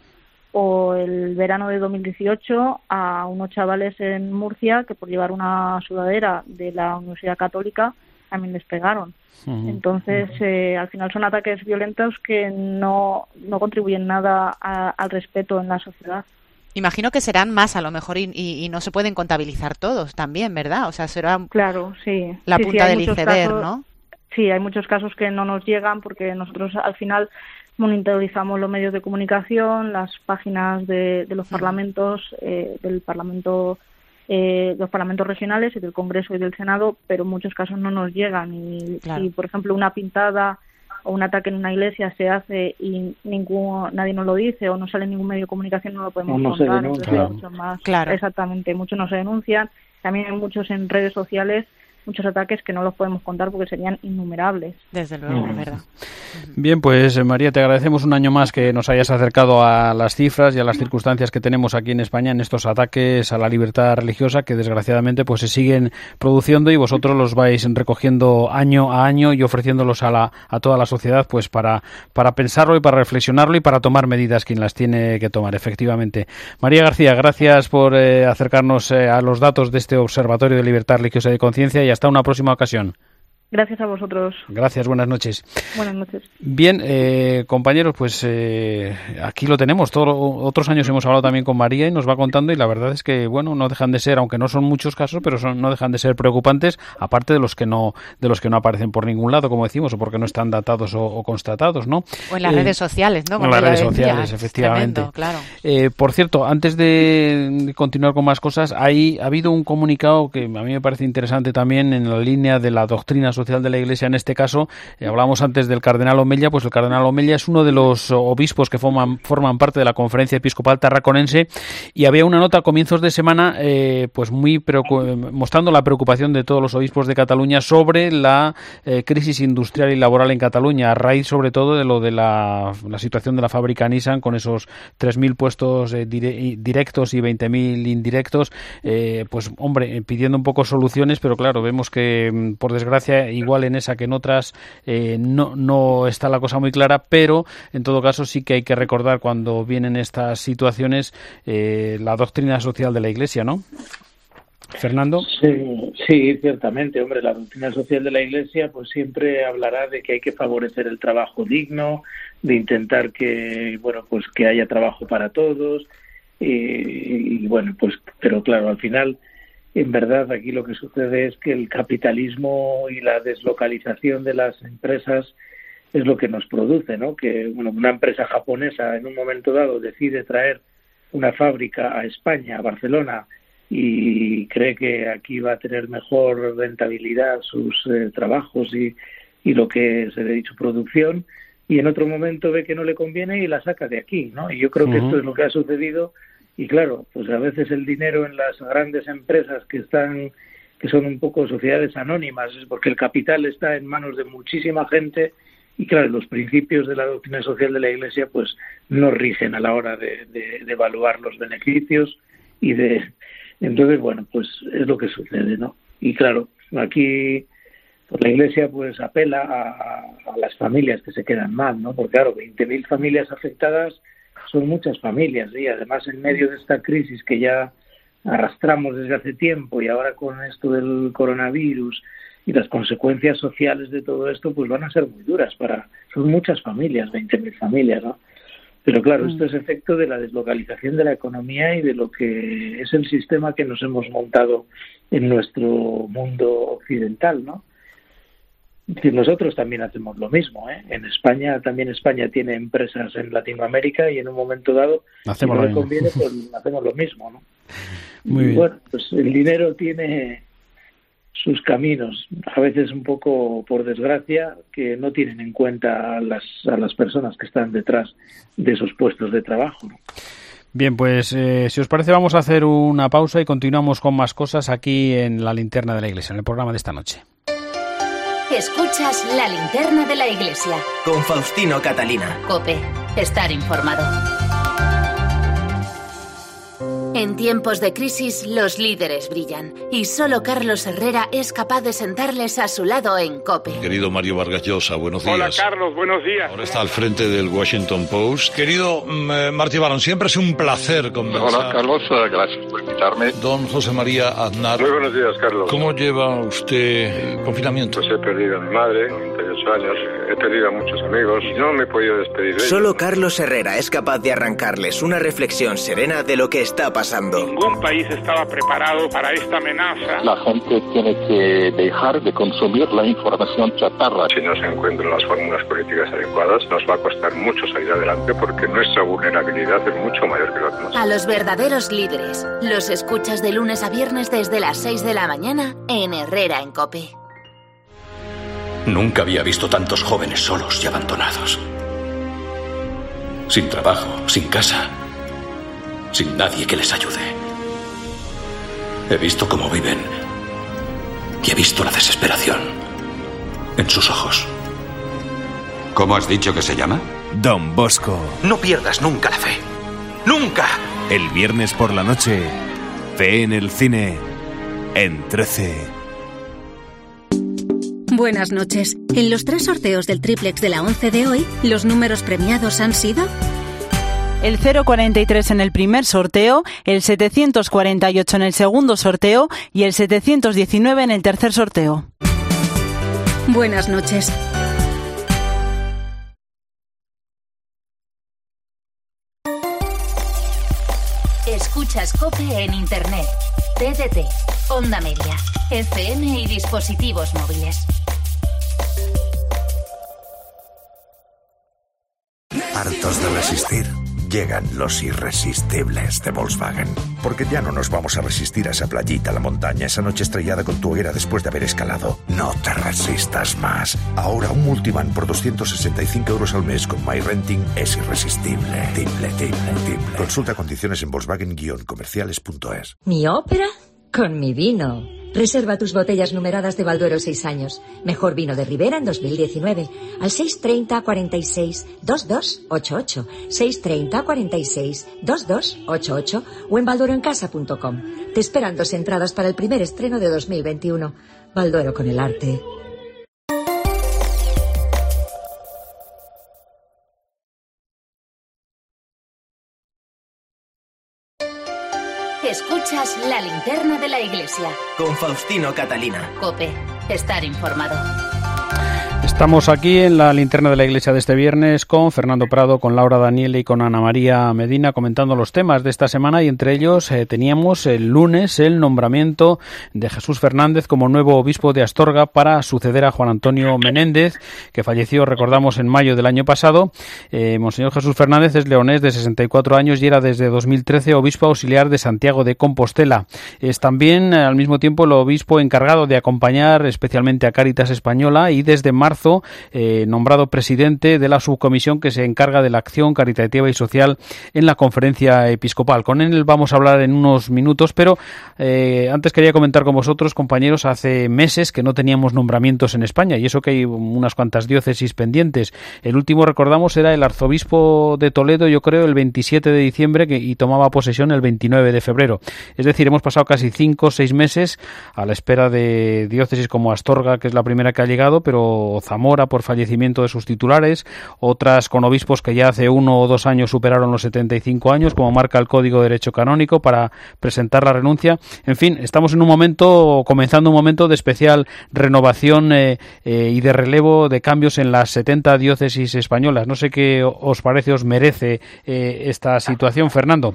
o el verano de dos mil dieciocho a unos chavales en Murcia que por llevar una sudadera de la Universidad Católica también les pegaron. Uh-huh. Entonces, eh, al final son ataques violentos que no, no contribuyen nada a, al respeto en la sociedad. Imagino que serán más a lo mejor y, y, y no se pueden contabilizar todos también, ¿verdad? O sea, será claro, sí. la sí, punta sí, del iceberg, casos, ¿no? Sí, hay muchos casos que no nos llegan porque nosotros al final monitorizamos los medios de comunicación, las páginas de, de los parlamentos, eh, del Parlamento, eh, los parlamentos regionales y del Congreso y del Senado, pero en muchos casos no nos llegan. Y claro. si, por ejemplo, una pintada o un ataque en una iglesia se hace y ningún, nadie nos lo dice o no sale en ningún medio de comunicación, no lo podemos no, no contar. Se denuncia. Entonces, mucho más, claro. Exactamente, muchos no se denuncian. También hay muchos en redes sociales, muchos ataques que no los podemos contar porque serían innumerables. Desde luego, es verdad. Bien, pues María, te agradecemos un año más que nos hayas acercado a las cifras y a las circunstancias que tenemos aquí en España en estos ataques a la libertad religiosa que desgraciadamente pues se siguen produciendo y vosotros los vais recogiendo año a año y ofreciéndolos a la a toda la sociedad pues para para pensarlo y para reflexionarlo y para tomar medidas quien las tiene que tomar, efectivamente. María García, gracias por eh, acercarnos eh, a los datos de este Observatorio de Libertad Religiosa y de Conciencia y hasta una próxima ocasión. Gracias a vosotros. Gracias, buenas noches. Buenas noches. Bien, eh, compañeros, pues eh, aquí lo tenemos. Todos otros años hemos hablado también con María y nos va contando y la verdad es que, bueno, no dejan de ser, aunque no son muchos casos, pero son, no dejan de ser preocupantes, aparte de los que no de los que no aparecen por ningún lado, como decimos, o porque no están datados o, o constatados, ¿no? O en las eh, redes sociales, ¿no? Como en las redes decía, sociales, efectivamente. Tremendo, claro. Eh, por cierto, antes de continuar con más cosas, hay, ha habido un comunicado que a mí me parece interesante también en la línea de la doctrina social de la Iglesia. En este caso, eh, hablábamos antes del cardenal Omella, pues el cardenal Omella es uno de los obispos que forman, forman parte de la Conferencia Episcopal Tarraconense y había una nota a comienzos de semana eh, pues muy preocup- mostrando la preocupación de todos los obispos de Cataluña sobre la eh, crisis industrial y laboral en Cataluña, a raíz sobre todo de lo de la, la situación de la fábrica Nissan con esos tres mil puestos eh, dire- directos y veinte mil indirectos, eh, pues hombre, eh, pidiendo un poco soluciones, pero claro, vemos que por desgracia igual en esa que en otras eh, no, no está la cosa muy clara, pero en todo caso sí que hay que recordar cuando vienen estas situaciones eh, la doctrina social de la Iglesia, ¿no? Fernando. Sí, sí, ciertamente, hombre, la doctrina social de la Iglesia pues siempre hablará de que hay que favorecer el trabajo digno, de intentar que, bueno, pues que haya trabajo para todos y, y bueno, pues, pero claro, al final en verdad aquí lo que sucede es que el capitalismo y la deslocalización de las empresas es lo que nos produce, ¿no? Que bueno, una empresa japonesa en un momento dado decide traer una fábrica a España, a Barcelona, y cree que aquí va a tener mejor rentabilidad sus eh, trabajos y, y lo que es de su producción, y en otro momento ve que no le conviene y la saca de aquí, ¿no? Y yo creo que uh-huh. esto es lo que ha sucedido. Y claro, pues a veces el dinero en las grandes empresas que están, que son un poco sociedades anónimas, es porque el capital está en manos de muchísima gente y claro, los principios de la doctrina social de la Iglesia pues no rigen a la hora de, de, de evaluar los beneficios y de... Entonces, bueno, pues es lo que sucede, ¿no? Y claro, aquí pues la Iglesia pues apela a, a las familias que se quedan mal, ¿no? Porque claro, veinte mil familias afectadas son muchas familias y además en medio de esta crisis que ya arrastramos desde hace tiempo y ahora con esto del coronavirus y las consecuencias sociales de todo esto pues van a ser muy duras para son muchas familias, veinte mil familias, ¿no? Pero claro, esto es efecto de la deslocalización de la economía y de lo que es el sistema que nos hemos montado en nuestro mundo occidental, ¿no? Nosotros también hacemos lo mismo, ¿eh? En España, también España tiene empresas en Latinoamérica y en un momento dado, hacemos si no lo le mismo. conviene, pues hacemos lo mismo, ¿no? Muy y bien. Bueno, pues el dinero tiene sus caminos, a veces un poco por desgracia, que no tienen en cuenta a las, a las personas que están detrás de esos puestos de trabajo, ¿no? Bien, pues eh, si os parece vamos a hacer una pausa y continuamos con más cosas aquí en La Linterna de la Iglesia, en el programa de esta noche. Escuchas La Linterna de la Iglesia. Con Faustino Catalina. COPE. Estar informado. En tiempos de crisis, los líderes brillan. Y solo Carlos Herrera es capaz de sentarles a su lado en COPE. Querido Mario Vargas Llosa, buenos días. Hola, Carlos, buenos días. Ahora está al frente del Washington Post. Querido eh, Martí Barón, siempre es un placer conversar. Hola, Carlos, gracias por invitarme. Don José María Aznar. Muy buenos días, Carlos. ¿Cómo lleva usted el confinamiento? Pues he perdido a mi madre, noventa y ocho años. He perdido a muchos amigos y no me he podido despedir de ellos. Solo Carlos Herrera es capaz de arrancarles una reflexión serena de lo que está pasando. Ningún país estaba preparado para esta amenaza. La gente tiene que dejar de consumir la información chatarra. Si no se encuentran las fórmulas políticas adecuadas, nos va a costar mucho salir adelante porque nuestra vulnerabilidad es mucho mayor que la demás. A los verdaderos líderes, los escuchas de lunes a viernes desde las seis de la mañana en Herrera en COPE. Nunca había visto tantos jóvenes solos y abandonados. Sin trabajo, sin casa, sin nadie que les ayude. He visto cómo viven y he visto la desesperación en sus ojos. ¿Cómo has dicho que se llama? Don Bosco. No pierdas nunca la fe. ¡Nunca! El viernes por la noche, Fe en el cine, en trece. Buenas noches. En los tres sorteos del triplex de la once de hoy, ¿los números premiados han sido? El cero cuarenta y tres en el primer sorteo, el setecientos cuarenta y ocho en el segundo sorteo y el setecientos diecinueve en el tercer sorteo. Buenas noches. Escuchas COPE en Internet, T D T, Onda Media, F M y dispositivos móviles. Hartos de resistir, llegan los irresistibles de Volkswagen. Porque ya no nos vamos a resistir a esa playita, a la montaña, esa noche estrellada con tu hoguera después de haber escalado. No te resistas más. Ahora un multivan por doscientos sesenta y cinco euros al mes con MyRenting es irresistible. Timple, timple, timple. Consulta condiciones en Volkswagen comerciales punto es. Mi ópera con mi vino. Reserva tus botellas numeradas de Balduero seis años. Mejor vino de Ribera en dos mil diecinueve. Al seis treinta cuarenta y seis veintidós ochenta y ocho. seis treinta cuarenta y seis veintidós ochenta y ocho o en baldueroencasa punto com. Te esperan dos entradas para el primer estreno de dos mil veintiuno. Balduero con el arte. Escuchas la linterna de la iglesia. Con Faustino Catalina. COPE. Estar informado. Estamos aquí en la linterna de la iglesia de este viernes con Fernando Prado, con Laura Daniele y con Ana María Medina comentando los temas de esta semana y entre ellos eh, teníamos el lunes el nombramiento de Jesús Fernández como nuevo obispo de Astorga para suceder a Juan Antonio Menéndez, que falleció, recordamos, en mayo del año pasado. Eh, Monseñor Jesús Fernández es leonés de sesenta y cuatro años y era desde dos mil trece obispo auxiliar de Santiago de Compostela. Es también al mismo tiempo el obispo encargado de acompañar especialmente a Cáritas Española y desde marzo Eh, nombrado presidente de la subcomisión que se encarga de la acción caritativa y social en la conferencia episcopal. Con él vamos a hablar en unos minutos, pero eh, antes quería comentar con vosotros, compañeros, hace meses que no teníamos nombramientos en España y eso que hay unas cuantas diócesis pendientes. El último, recordamos, era el arzobispo de Toledo, yo creo, el veintisiete de diciembre que, y tomaba posesión el veintinueve de febrero. Es decir, hemos pasado casi cinco o seis meses a la espera de diócesis como Astorga, que es la primera que ha llegado, pero Zamora por fallecimiento de sus titulares, otras con obispos que ya hace uno o dos años superaron los setenta y cinco años, como marca el Código de Derecho Canónico, para presentar la renuncia. En fin, estamos en un momento, comenzando un momento de especial renovación eh, eh, y de relevo de cambios en las setenta diócesis españolas. No sé qué os parece, os merece eh, esta situación, Fernando.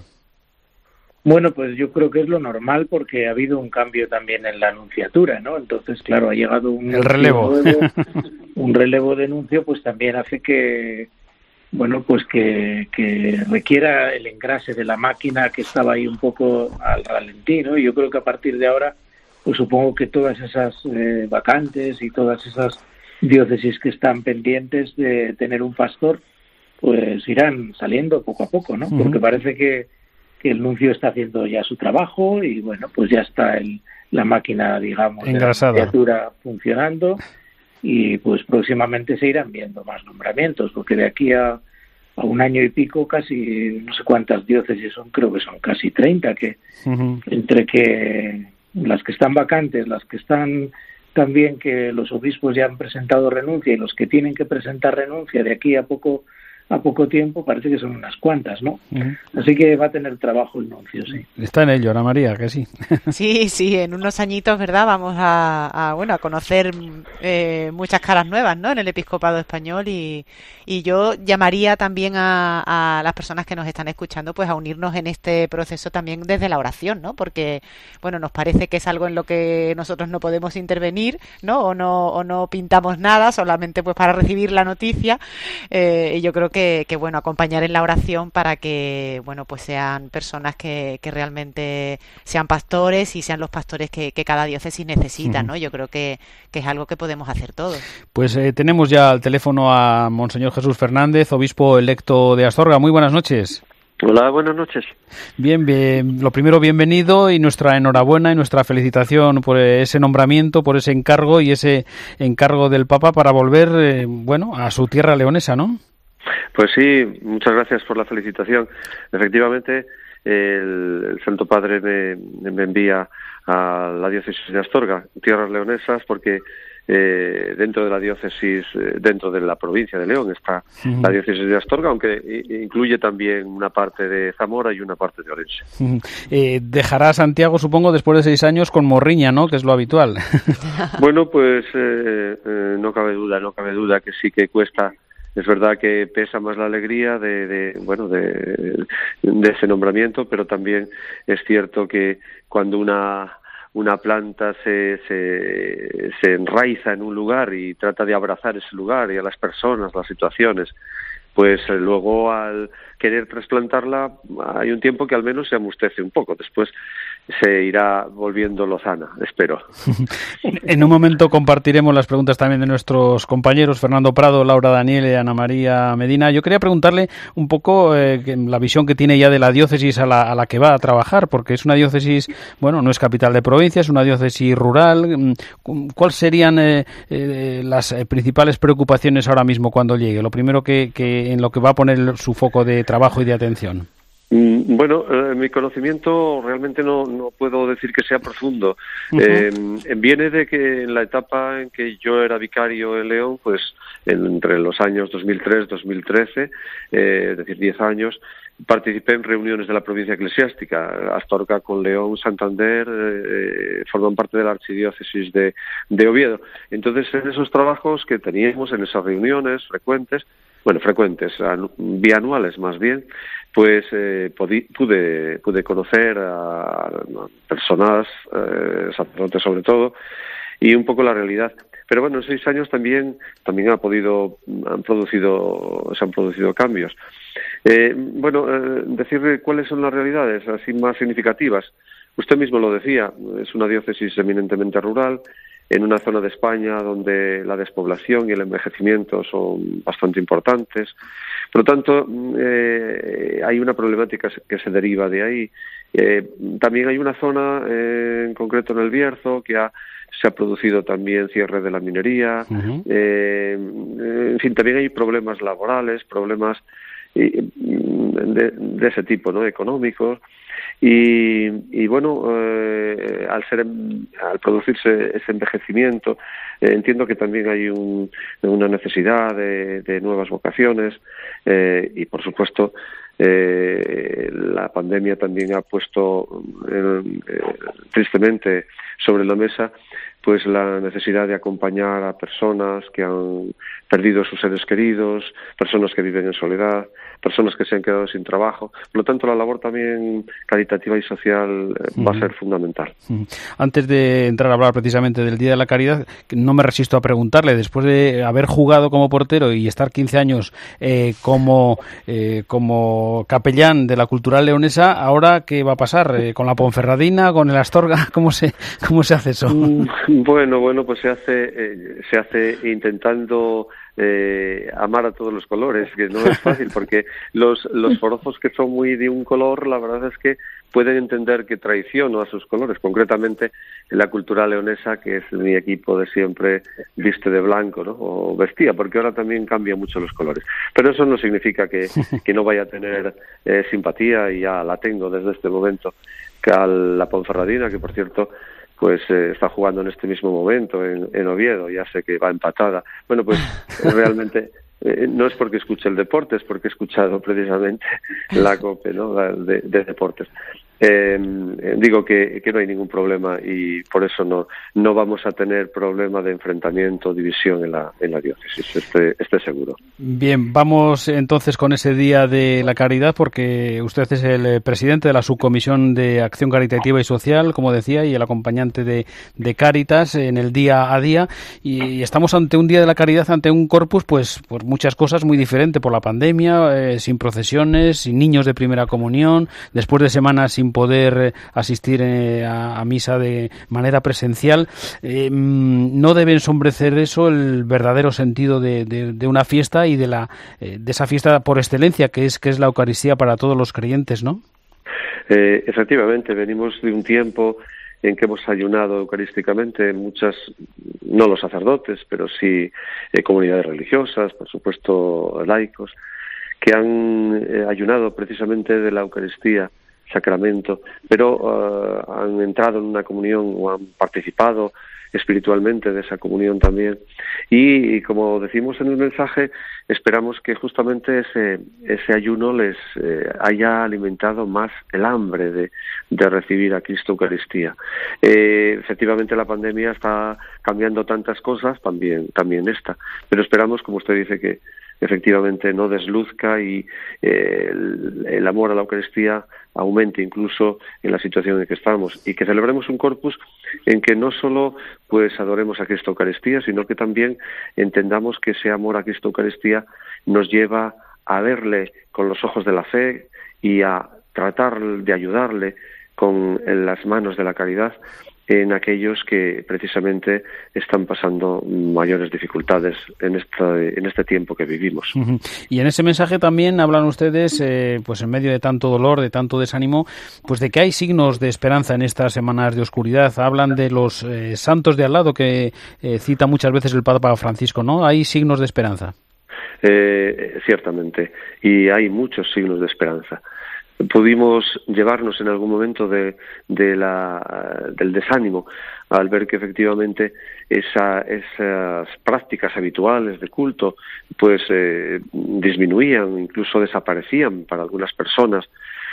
Bueno, pues yo creo que es lo normal porque ha habido un cambio también en la anunciatura, ¿no? Entonces, claro, ha llegado un el relevo, nuevo, un relevo de nuncio, pues también hace que, bueno, pues que, que requiera el engrase de la máquina que estaba ahí un poco al ralentí, ¿no? Y yo creo que a partir de ahora, pues supongo que todas esas eh, vacantes y todas esas diócesis que están pendientes de tener un pastor, pues irán saliendo poco a poco, ¿no? Porque uh-huh. parece que que el nuncio está haciendo ya su trabajo y bueno, pues ya está el, la máquina, digamos, engrasada, de la anunciatura funcionando y pues próximamente se irán viendo más nombramientos, porque de aquí a, a un año y pico casi, no sé cuántas diócesis son, creo que son casi treinta, que uh-huh. entre que las que están vacantes, las que están también que los obispos ya han presentado renuncia y los que tienen que presentar renuncia de aquí a poco a poco tiempo, parece que son unas cuantas, ¿no? Uh-huh. Así que va a tener trabajo el nuncio, sí. Está en ello, Ana María, que sí. Sí, sí, en unos añitos, ¿verdad? Vamos a, a bueno, a conocer eh, muchas caras nuevas, ¿no? En el episcopado español y, y yo llamaría también a, a las personas que nos están escuchando, pues a unirnos en este proceso también desde la oración, ¿no? Porque, bueno, nos parece que es algo en lo que nosotros no podemos intervenir, ¿no? O no, o no pintamos nada, solamente pues para recibir la noticia, eh, y yo creo que Que, que bueno, acompañar en la oración para que, bueno, pues sean personas que, que realmente sean pastores y sean los pastores que, que cada diócesis necesita, ¿no? Yo creo que, que es algo que podemos hacer todos. Pues eh, tenemos ya al teléfono a Monseñor Jesús Fernández, obispo electo de Astorga. Muy buenas noches. Hola, buenas noches. Bien, bien, lo primero, bienvenido y nuestra enhorabuena y nuestra felicitación por ese nombramiento, por ese encargo y ese encargo del Papa para volver, eh, bueno, a su tierra leonesa, ¿no? Pues sí, muchas gracias por la felicitación. Efectivamente, el, el Santo Padre me, me envía a la diócesis de Astorga, tierras leonesas, porque eh, dentro de la diócesis, eh, dentro de la provincia de León está uh-huh. la diócesis de Astorga, aunque incluye también una parte de Zamora y una parte de Orense. Uh-huh. Eh, dejará Santiago, supongo, después de seis años con morriña, ¿no?, que es lo habitual. Bueno, pues eh, eh, no cabe duda, no cabe duda que sí que cuesta. Es verdad que pesa más la alegría de, de bueno de, de ese nombramiento, pero también es cierto que cuando una una planta se, se se enraiza en un lugar y trata de abrazar ese lugar y a las personas, las situaciones, pues eh, luego al querer trasplantarla hay un tiempo que al menos se amustece un poco. Después se irá volviendo lozana, espero. En un momento compartiremos las preguntas también de nuestros compañeros Fernando Prado, Laura Daniel y Ana María Medina. Yo quería preguntarle un poco eh, la visión que tiene ya de la diócesis a la, a la que va a trabajar, porque es una diócesis, bueno, no es capital de provincia, es una diócesis rural. ¿Cuáles serían eh, eh, las principales preocupaciones ahora mismo cuando llegue? Lo primero que, que en lo que va a poner su foco de trabajo y de atención. Bueno, eh, mi conocimiento realmente no, no puedo decir que sea profundo. Uh-huh. Eh, viene de que en la etapa en que yo era vicario en León, pues en, entre los años dos mil tres dos mil trece, eh, es decir, diez años, participé en reuniones de la provincia eclesiástica. Astorga con León, Santander, eh, forman parte de la archidiócesis de, de Oviedo. Entonces, en esos trabajos que teníamos, en esas reuniones frecuentes, bueno, frecuentes, bianuales más bien, pues eh, podí, pude pude conocer a, a personas, eh, sacerdotes sobre todo, y un poco la realidad. Pero bueno, en seis años también también ha podido han producido se han producido cambios. Eh, bueno, eh, decir cuáles son las realidades así más significativas. Usted mismo lo decía, es una diócesis eminentemente rural, en una zona de España donde la despoblación y el envejecimiento son bastante importantes. Por lo tanto, eh, hay una problemática que se deriva de ahí. Eh, también hay una zona, eh, en concreto en el Bierzo, que ha, se ha producido también cierre de la minería. Uh-huh. Eh, en fin, también hay problemas laborales, problemas de, de ese tipo, ¿no?, económicos. Y, y bueno, eh, al ser al producirse ese envejecimiento, eh, entiendo que también hay un, una necesidad de, de nuevas vocaciones, eh, y por supuesto eh, la pandemia también ha puesto eh, eh, tristemente sobre la mesa pues la necesidad de acompañar a personas que han perdido sus seres queridos, personas que viven en soledad, personas que se han quedado sin trabajo. Por lo tanto, la labor también caritativa y social eh, va a ser fundamental. Antes de entrar a hablar precisamente del Día de la Caridad, no me resisto a preguntarle, después de haber jugado como portero y estar quince años eh, como, eh, como capellán de la Cultural Leonesa, ¿ahora qué va a pasar? Eh, ¿Con la Ponferradina, con el Astorga? ¿Cómo se, cómo se hace eso? Bueno, bueno, pues se hace, eh, se hace intentando eh, amar a todos los colores, que no es fácil, porque los, los forofos que son muy de un color, la verdad es que pueden entender que traiciono a sus colores, concretamente en la cultura leonesa, que es mi equipo de siempre, viste de blanco, ¿no? O vestía, porque ahora también cambia mucho los colores. Pero eso no significa que, que no vaya a tener eh, simpatía, y ya la tengo desde este momento, que a la Ponferradina, que por cierto pues eh, está jugando en este mismo momento en, en Oviedo, ya sé que va empatada. Bueno, pues realmente eh, no es porque escuche el deporte, es porque he escuchado precisamente la COPE, ¿no? La de, de deportes. Eh, digo que, que no hay ningún problema, y por eso no no vamos a tener problema de enfrentamiento o división en la, en la diócesis, esté, esté seguro. Bien, vamos entonces con ese Día de la Caridad, porque usted es el presidente de la Subcomisión de Acción Caritativa y Social, como decía, y el acompañante de, de Cáritas en el día a día, y estamos ante un Día de la Caridad, ante un corpus, pues por muchas cosas muy diferente por la pandemia, eh, sin procesiones, sin niños de primera comunión, después de semanas sin poder asistir eh, a, a misa de manera presencial. Eh, no debe ensombrecer eso el verdadero sentido de, de, de una fiesta, y de la eh, de esa fiesta por excelencia que es que es la Eucaristía para todos los creyentes, ¿no? Eh, efectivamente, venimos de un tiempo en que hemos ayunado eucarísticamente, muchas, no los sacerdotes, pero sí eh, comunidades religiosas, por supuesto laicos, que han eh, ayunado precisamente de la Eucaristía sacramento, pero uh, han entrado en una comunión o han participado espiritualmente de esa comunión también, y, y como decimos en el mensaje, esperamos que justamente ese ese ayuno les eh, haya alimentado más el hambre de, de recibir a Cristo Eucaristía. Eh, efectivamente la pandemia está cambiando tantas cosas, también también esta, pero esperamos, como usted dice, que efectivamente no desluzca y eh, el, el amor a la Eucaristía aumente incluso en la situación en que estamos, y que celebremos un corpus en que no solo pues adoremos a Cristo Eucaristía, sino que también entendamos que ese amor a Cristo Eucaristía nos lleva a verle con los ojos de la fe y a tratar de ayudarle con las manos de la caridad en aquellos que precisamente están pasando mayores dificultades en este, en este tiempo que vivimos. Uh-huh. Y en ese mensaje también hablan ustedes, eh, pues en medio de tanto dolor, de tanto desánimo, pues de que hay signos de esperanza en estas semanas de oscuridad. Hablan de los eh, santos de al lado que eh, cita muchas veces el Papa Francisco, ¿no? Hay signos de esperanza. Eh, ciertamente, y hay muchos signos de esperanza. Pudimos llevarnos en algún momento de, de la, del desánimo al ver que efectivamente esa, esas prácticas habituales de culto pues eh, disminuían, incluso desaparecían para algunas personas,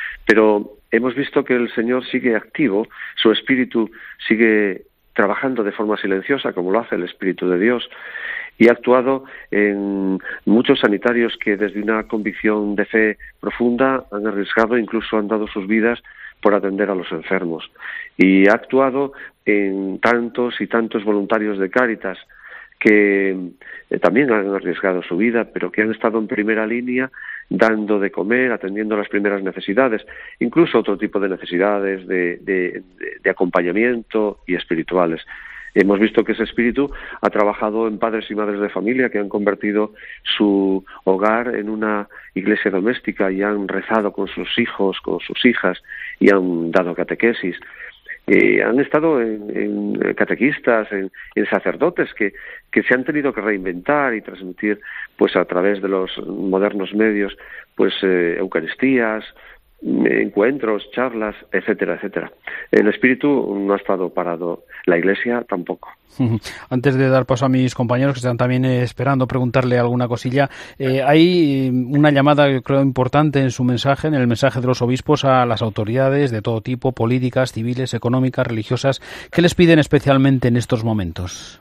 pero hemos visto que el Señor sigue activo, su Espíritu sigue trabajando de forma silenciosa, como lo hace el Espíritu de Dios, y ha actuado en muchos sanitarios que desde una convicción de fe profunda han arriesgado, incluso han dado sus vidas por atender a los enfermos. Y ha actuado en tantos y tantos voluntarios de Cáritas que eh, también han arriesgado su vida, pero que han estado en primera línea dando de comer, atendiendo las primeras necesidades, incluso otro tipo de necesidades de, de, de acompañamiento y espirituales. Hemos visto que ese espíritu ha trabajado en padres y madres de familia que han convertido su hogar en una iglesia doméstica y han rezado con sus hijos, con sus hijas, y han dado catequesis. Eh, han estado en, en catequistas, en, en sacerdotes que, que se han tenido que reinventar y transmitir, pues a través de los modernos medios, pues eh, Eucaristías, encuentros, charlas, etcétera, etcétera. El espíritu no ha estado parado, la Iglesia tampoco. Antes de dar paso a mis compañeros que están también esperando preguntarle alguna cosilla, eh, hay una llamada, yo creo, importante en su mensaje, en el mensaje de los obispos, a las autoridades de todo tipo, políticas, civiles, económicas, religiosas. ¿Qué les piden especialmente en estos momentos?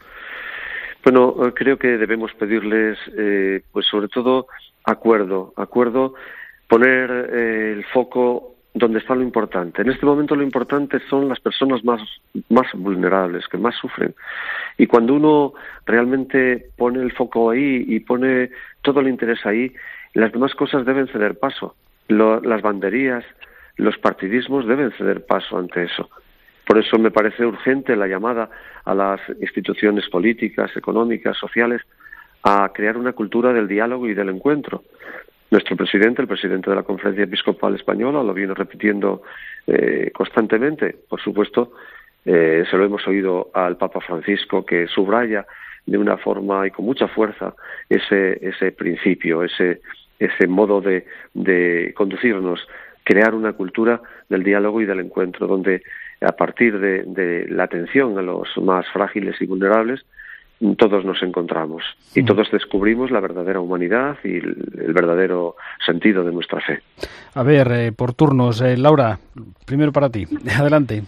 Bueno, creo que debemos pedirles, eh, pues sobre todo, acuerdo, acuerdo, poner eh, el foco donde está lo importante. En este momento lo importante son las personas más, más vulnerables, que más sufren. Y cuando uno realmente pone el foco ahí y pone todo el interés ahí, las demás cosas deben ceder paso. Lo, las banderías, los partidismos deben ceder paso ante eso. Por eso me parece urgente la llamada a las instituciones políticas, económicas, sociales, a crear una cultura del diálogo y del encuentro. Nuestro presidente, el presidente de la Conferencia Episcopal Española, lo viene repitiendo eh, constantemente. Por supuesto, eh, se lo hemos oído al Papa Francisco, que subraya de una forma y con mucha fuerza ese ese principio, ese ese modo de, de conducirnos, crear una cultura del diálogo y del encuentro, donde a partir de, de la atención a los más frágiles y vulnerables, todos nos encontramos y todos descubrimos la verdadera humanidad y el, el verdadero sentido de nuestra fe. A ver, eh, por turnos, eh, Laura, primero para ti, adelante.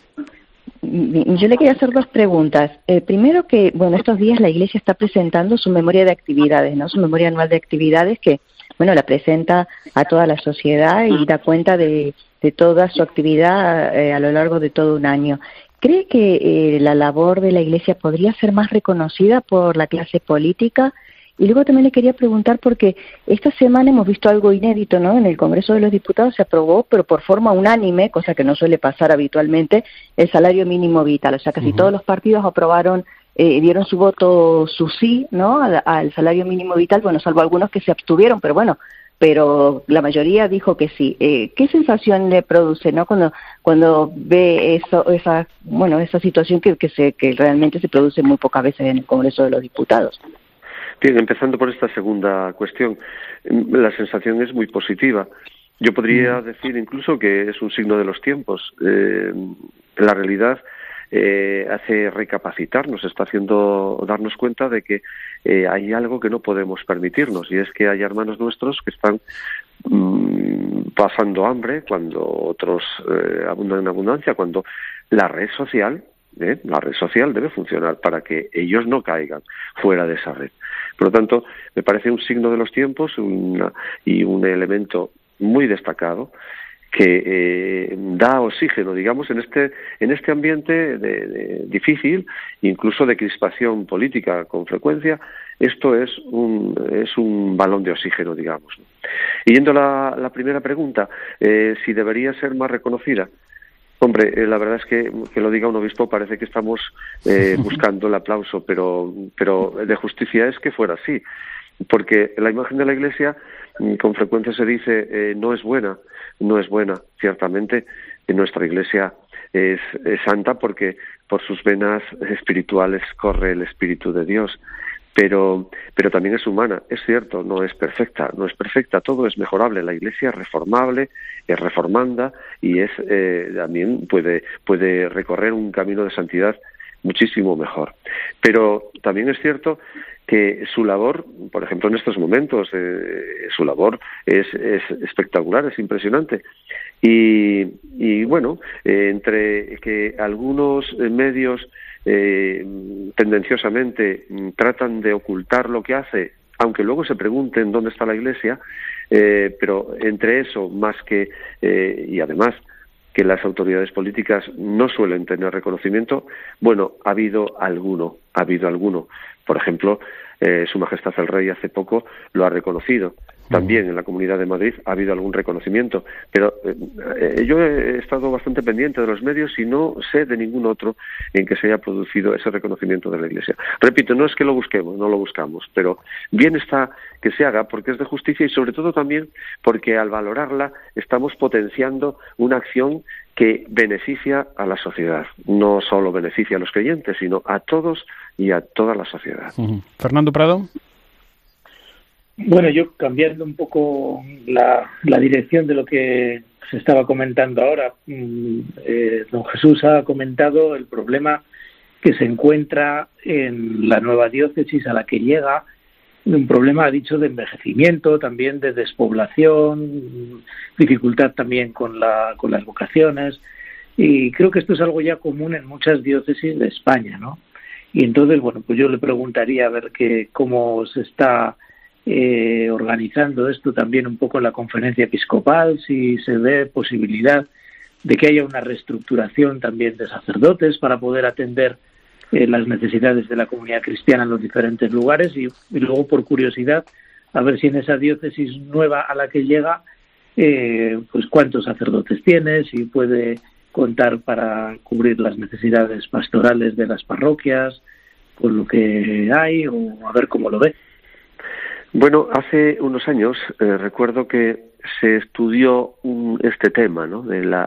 Yo le quería hacer dos preguntas. Eh, primero que, bueno, estos días la Iglesia está presentando su memoria de actividades, ¿no? Su memoria anual de actividades que, bueno, la presenta a toda la sociedad y da cuenta de, de toda su actividad eh, a lo largo de todo un año. ¿Cree que eh, la labor de la Iglesia podría ser más reconocida por la clase política? Y luego también le quería preguntar, porque esta semana hemos visto algo inédito, ¿no? En el Congreso de los Diputados se aprobó, pero por forma unánime, cosa que no suele pasar habitualmente, el salario mínimo vital. O sea, casi uh-huh. todos los partidos aprobaron, eh, dieron su voto, su sí, ¿no? Al, al salario mínimo vital, bueno, salvo algunos que se abstuvieron, pero bueno, pero la mayoría dijo que sí. Eh, ¿Qué sensación le produce, no? Cuando cuando ve eso, esa, bueno, esa situación que que se que realmente se produce muy pocas veces en el Congreso de los Diputados. Bien, empezando por esta segunda cuestión, la sensación es muy positiva. Yo podría decir incluso que es un signo de los tiempos. Eh, la realidad eh, hace recapacitar, nos está haciendo darnos cuenta de que eh, hay algo que no podemos permitirnos, y es que hay hermanos nuestros que están mmm, pasando hambre cuando otros eh, abundan en abundancia, cuando la red social ¿Eh? La red social debe funcionar para que ellos no caigan fuera de esa red. Por lo tanto, me parece un signo de los tiempos una, y un elemento muy destacado que eh, da oxígeno, digamos, en este en este ambiente de, de, difícil, incluso de crispación política con frecuencia. Esto es un es un balón de oxígeno, digamos. Y yendo a la, la primera pregunta, eh, si debería ser más reconocida. Hombre, eh, la verdad es que que lo diga un obispo parece que estamos eh, buscando el aplauso, pero pero de justicia es que fuera así, porque la imagen de la Iglesia con frecuencia se dice eh, no es buena, no es buena. Ciertamente, en nuestra Iglesia es, es santa porque por sus venas espirituales corre el Espíritu de Dios. Pero, pero también es humana, es cierto, no es perfecta, no es perfecta, todo es mejorable. La Iglesia es reformable, es reformanda y es eh, también puede puede recorrer un camino de santidad muchísimo mejor. Pero también es cierto que su labor, por ejemplo, en estos momentos, eh, su labor es, es espectacular, es impresionante. Y, y bueno, eh, entre que algunos medios Eh, tendenciosamente tratan de ocultar lo que hace, aunque luego se pregunten dónde está la Iglesia, eh, pero entre eso, más que, eh, y además que las autoridades políticas no suelen tener reconocimiento, bueno, ha habido alguno, ha habido alguno. Por ejemplo, eh, Su Majestad el Rey hace poco lo ha reconocido. También en la Comunidad de Madrid ha habido algún reconocimiento, pero eh, yo he estado bastante pendiente de los medios y no sé de ningún otro en que se haya producido ese reconocimiento de la Iglesia. Repito, no es que lo busquemos, no lo buscamos, pero bien está que se haga porque es de justicia y sobre todo también porque al valorarla estamos potenciando una acción que beneficia a la sociedad, no solo beneficia a los creyentes, sino a todos y a toda la sociedad. Uh-huh. Fernando Prado. Bueno, yo cambiando un poco la, la dirección de lo que se estaba comentando ahora, eh, don Jesús ha comentado el problema que se encuentra en la nueva diócesis a la que llega, un problema, ha dicho, de envejecimiento, también de despoblación, dificultad también con la con las vocaciones, y creo que esto es algo ya común en muchas diócesis de España, ¿no? Y entonces, bueno, pues yo le preguntaría a ver que cómo se está Eh, organizando esto también un poco en la conferencia episcopal, si se ve posibilidad de que haya una reestructuración también de sacerdotes para poder atender eh, las necesidades de la comunidad cristiana en los diferentes lugares y, y luego, por curiosidad, a ver si en esa diócesis nueva a la que llega, eh, pues cuántos sacerdotes tiene, si puede contar para cubrir las necesidades pastorales de las parroquias, con lo que hay, o a ver cómo lo ve. Bueno, hace unos años eh, recuerdo que se estudió un, este tema, ¿no? De la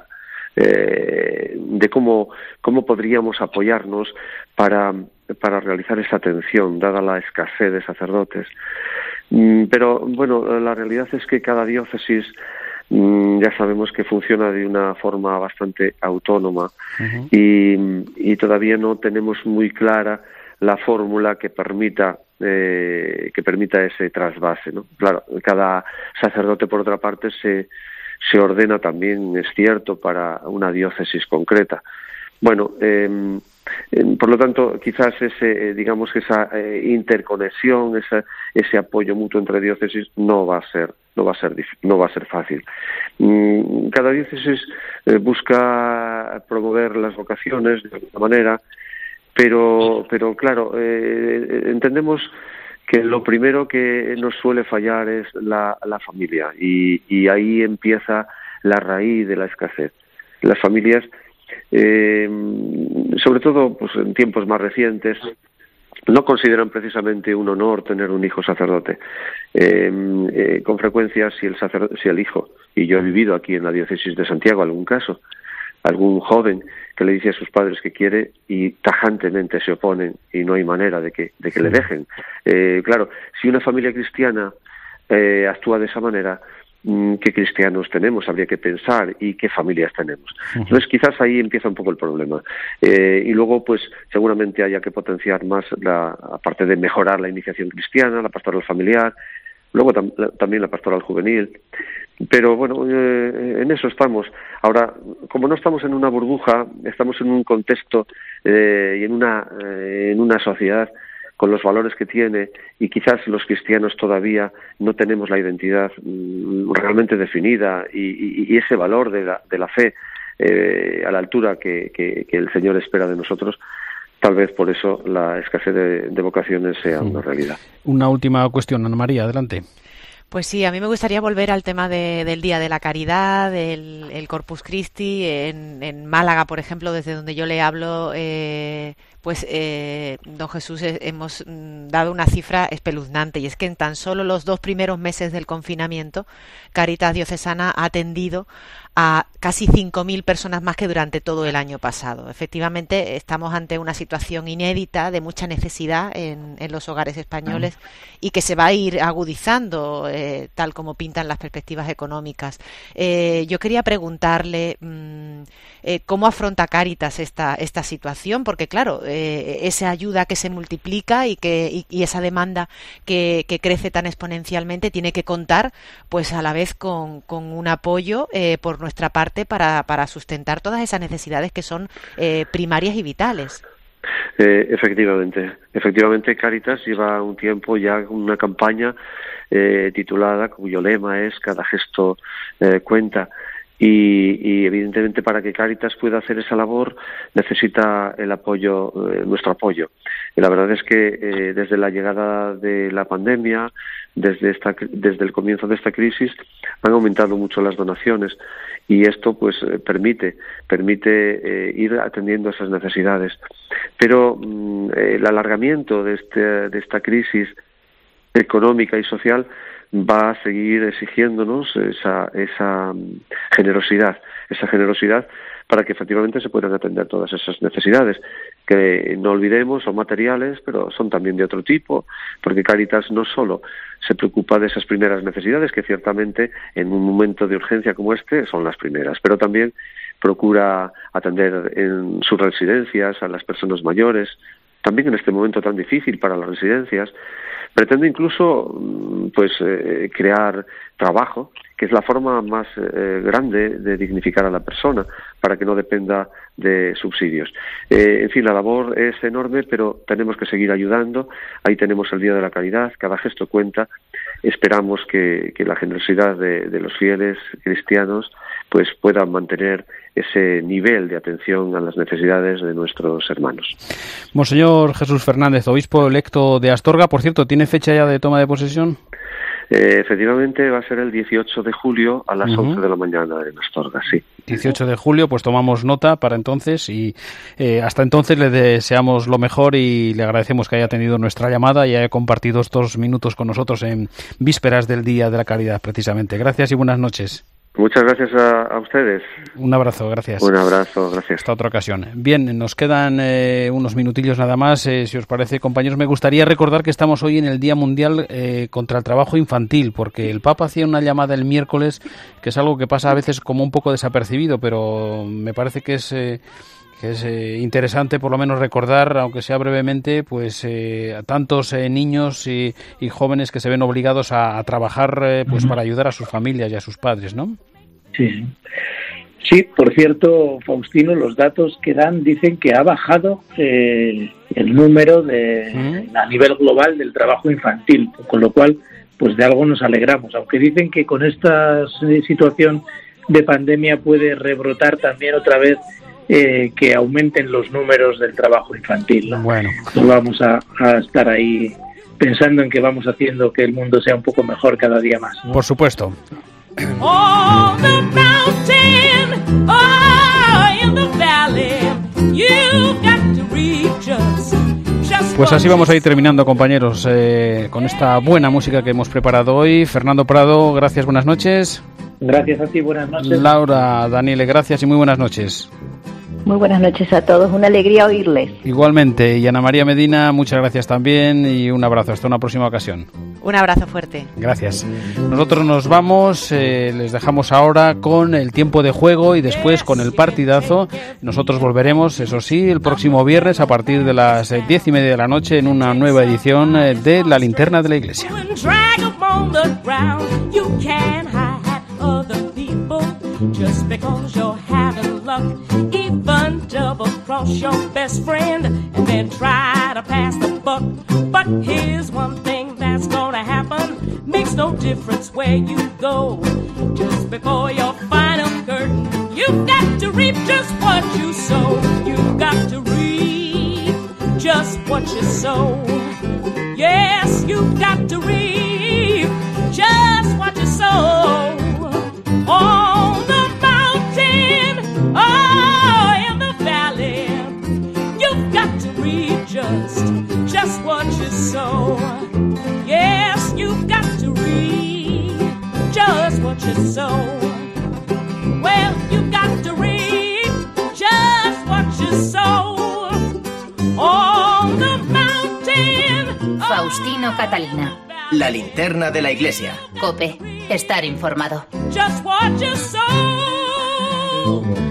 eh, de cómo cómo podríamos apoyarnos para para realizar esa atención, dada la escasez de sacerdotes. Mm, pero bueno, la realidad es que cada diócesis mm, ya sabemos que funciona de una forma bastante autónoma. Uh-huh. y, y todavía no tenemos muy clara la fórmula que permita eh, que permita ese trasvase, ¿no? Claro, cada sacerdote, por otra parte, se se ordena también, es cierto, para una diócesis concreta. Bueno, eh, eh, por lo tanto, quizás ese, eh, digamos que esa eh, interconexión, esa, ese apoyo mutuo entre diócesis no va a ser, no va a ser, no va a ser fácil. Mm, cada diócesis eh, busca promover las vocaciones de alguna manera, pero, pero claro, eh, entendemos que lo primero que nos suele fallar es la, la familia, y, y ahí empieza la raíz de la escasez. Las familias, eh, sobre todo pues en tiempos más recientes, no consideran precisamente un honor tener un hijo sacerdote. Eh, eh, con frecuencia, si el sacerdote, si el hijo, y yo he vivido aquí en la diócesis de Santiago algún caso, algún joven que le dice a sus padres que quiere y tajantemente se oponen y no hay manera de que, de que le dejen. Eh, claro, si una familia cristiana eh, actúa de esa manera, ¿qué cristianos tenemos? Habría que pensar, y qué familias tenemos. Entonces quizás ahí empieza un poco el problema. Eh, y luego pues seguramente haya que potenciar más, la, aparte de mejorar la iniciación cristiana, la pastoral familiar, luego tam, la, también la pastoral juvenil. Pero bueno, eh, en eso estamos. Ahora, como no estamos en una burbuja, estamos en un contexto eh, y en una, eh, en una sociedad con los valores que tiene, y quizás los cristianos todavía no tenemos la identidad mm, realmente definida, y, y, y ese valor de la, de la fe eh, a la altura que, que, que el Señor espera de nosotros. Tal vez por eso la escasez de, de vocaciones sea una realidad. Una última cuestión, Ana María, adelante. Pues sí, a mí me gustaría volver al tema de, del Día de la Caridad, el, el Corpus Christi. En, en Málaga, por ejemplo, desde donde yo le hablo, eh, pues, eh, don Jesús, eh, hemos dado una cifra espeluznante, y es que en tan solo los dos primeros meses del confinamiento, Cáritas Diocesana ha atendido a casi cinco mil personas más que durante todo el año pasado. Efectivamente, estamos ante una situación inédita de mucha necesidad en, en los hogares españoles, y que se va a ir agudizando eh, tal como pintan las perspectivas económicas. Eh, yo quería preguntarle mmm, eh, cómo afronta Cáritas esta, esta situación, porque claro, eh, esa ayuda que se multiplica y, que, y, y esa demanda que, que crece tan exponencialmente tiene que contar pues a la vez con, con un apoyo eh, por nuestra parte para, para sustentar todas esas necesidades que son eh, primarias y vitales. Eh, efectivamente, efectivamente Cáritas lleva un tiempo ya una campaña eh, titulada, cuyo lema es "Cada gesto eh, cuenta", y, y evidentemente para que Cáritas pueda hacer esa labor necesita el apoyo, eh, nuestro apoyo. Y la verdad es que eh, desde la llegada de la pandemia, desde esta, desde el comienzo de esta crisis, han aumentado mucho las donaciones, y esto pues permite permite eh, ir atendiendo esas necesidades. Pero mm, el alargamiento de este de esta crisis económica y social va a seguir exigiéndonos esa esa generosidad, esa generosidad para que efectivamente se puedan atender todas esas necesidades, que no olvidemos son materiales, pero son también de otro tipo, porque Cáritas no solo se preocupa de esas primeras necesidades, que ciertamente en un momento de urgencia como este son las primeras, pero también procura atender en sus residencias a las personas mayores, también en este momento tan difícil para las residencias. Pretende incluso pues eh, crear trabajo, que es la forma más eh, grande de dignificar a la persona, para que no dependa de subsidios. Eh, en fin, la labor es enorme, pero tenemos que seguir ayudando. Ahí tenemos el Día de la Caridad, cada gesto cuenta. Esperamos que, que la generosidad de, de los fieles cristianos pues pueda mantener ese nivel de atención a las necesidades de nuestros hermanos. Monseñor Jesús Fernández, obispo electo de Astorga, por cierto, ¿tiene fecha ya de toma de posesión? Eh, efectivamente va a ser el dieciocho de julio a las uh-huh. once de la mañana en Astorga, sí. dieciocho de julio, pues tomamos nota para entonces y eh, hasta entonces le deseamos lo mejor y le agradecemos que haya tenido nuestra llamada y haya compartido estos minutos con nosotros en vísperas del Día de la Caridad, precisamente. Gracias y buenas noches. Muchas gracias a, a ustedes. Un abrazo, gracias. Un abrazo, gracias. Hasta otra ocasión. Bien, nos quedan eh, unos minutillos nada más. Eh, si os parece, compañeros, me gustaría recordar que estamos hoy en el Día Mundial eh, contra el Trabajo Infantil, porque el Papa hacía una llamada el miércoles, que es algo que pasa a veces como un poco desapercibido, pero me parece que es... Eh, que es eh, interesante por lo menos recordar, aunque sea brevemente, pues eh, a tantos eh, niños y, y jóvenes que se ven obligados a, a trabajar eh, pues uh-huh. para ayudar a sus familias y a sus padres, ¿no? Sí, sí, por cierto, Faustino, los datos que dan dicen que ha bajado eh, el número de uh-huh. a nivel global del trabajo infantil, con lo cual pues de algo nos alegramos, aunque dicen que con esta situación de pandemia puede rebrotar también otra vez Eh, que aumenten los números del trabajo infantil, ¿no? Bueno, pues vamos a, a estar ahí pensando en que vamos haciendo que el mundo sea un poco mejor cada día más, ¿no? Por supuesto. On the mountain, oh, in the valley, you've got to reach us. Pues así vamos a ir terminando, compañeros, eh, con esta buena música que hemos preparado hoy. Fernando Prado, gracias, buenas noches. Gracias a ti, buenas noches. Laura, Daniele, gracias y muy buenas noches. Muy buenas noches a todos, una alegría oírles. Igualmente, y Ana María Medina, muchas gracias también y un abrazo, hasta una próxima ocasión. Un abrazo fuerte. Gracias. Nosotros nos vamos, eh, les dejamos ahora con el tiempo de juego y después con el partidazo. Nosotros volveremos, eso sí, el próximo viernes a partir de las eh, diez y media de la noche en una nueva edición eh, de La Linterna de la Iglesia. Just because you're having luck, even double cross your best friend and then try to pass the buck. But here's one thing that's gonna happen, makes no difference where you go. Just before your final curtain, you've got to reap just what you sow. You've got to reap just what you sow. Yes, you've got to reap just what you sow. On the mountain, oh, in the valley, you've got to reap just, just what you sow. Yes, you've got to reap just what you sow. Well, you've got to reap just what you sow. On the mountain. Faustino Catalina. La Linterna de la Iglesia. COPE. Estar informado. Just what you sow.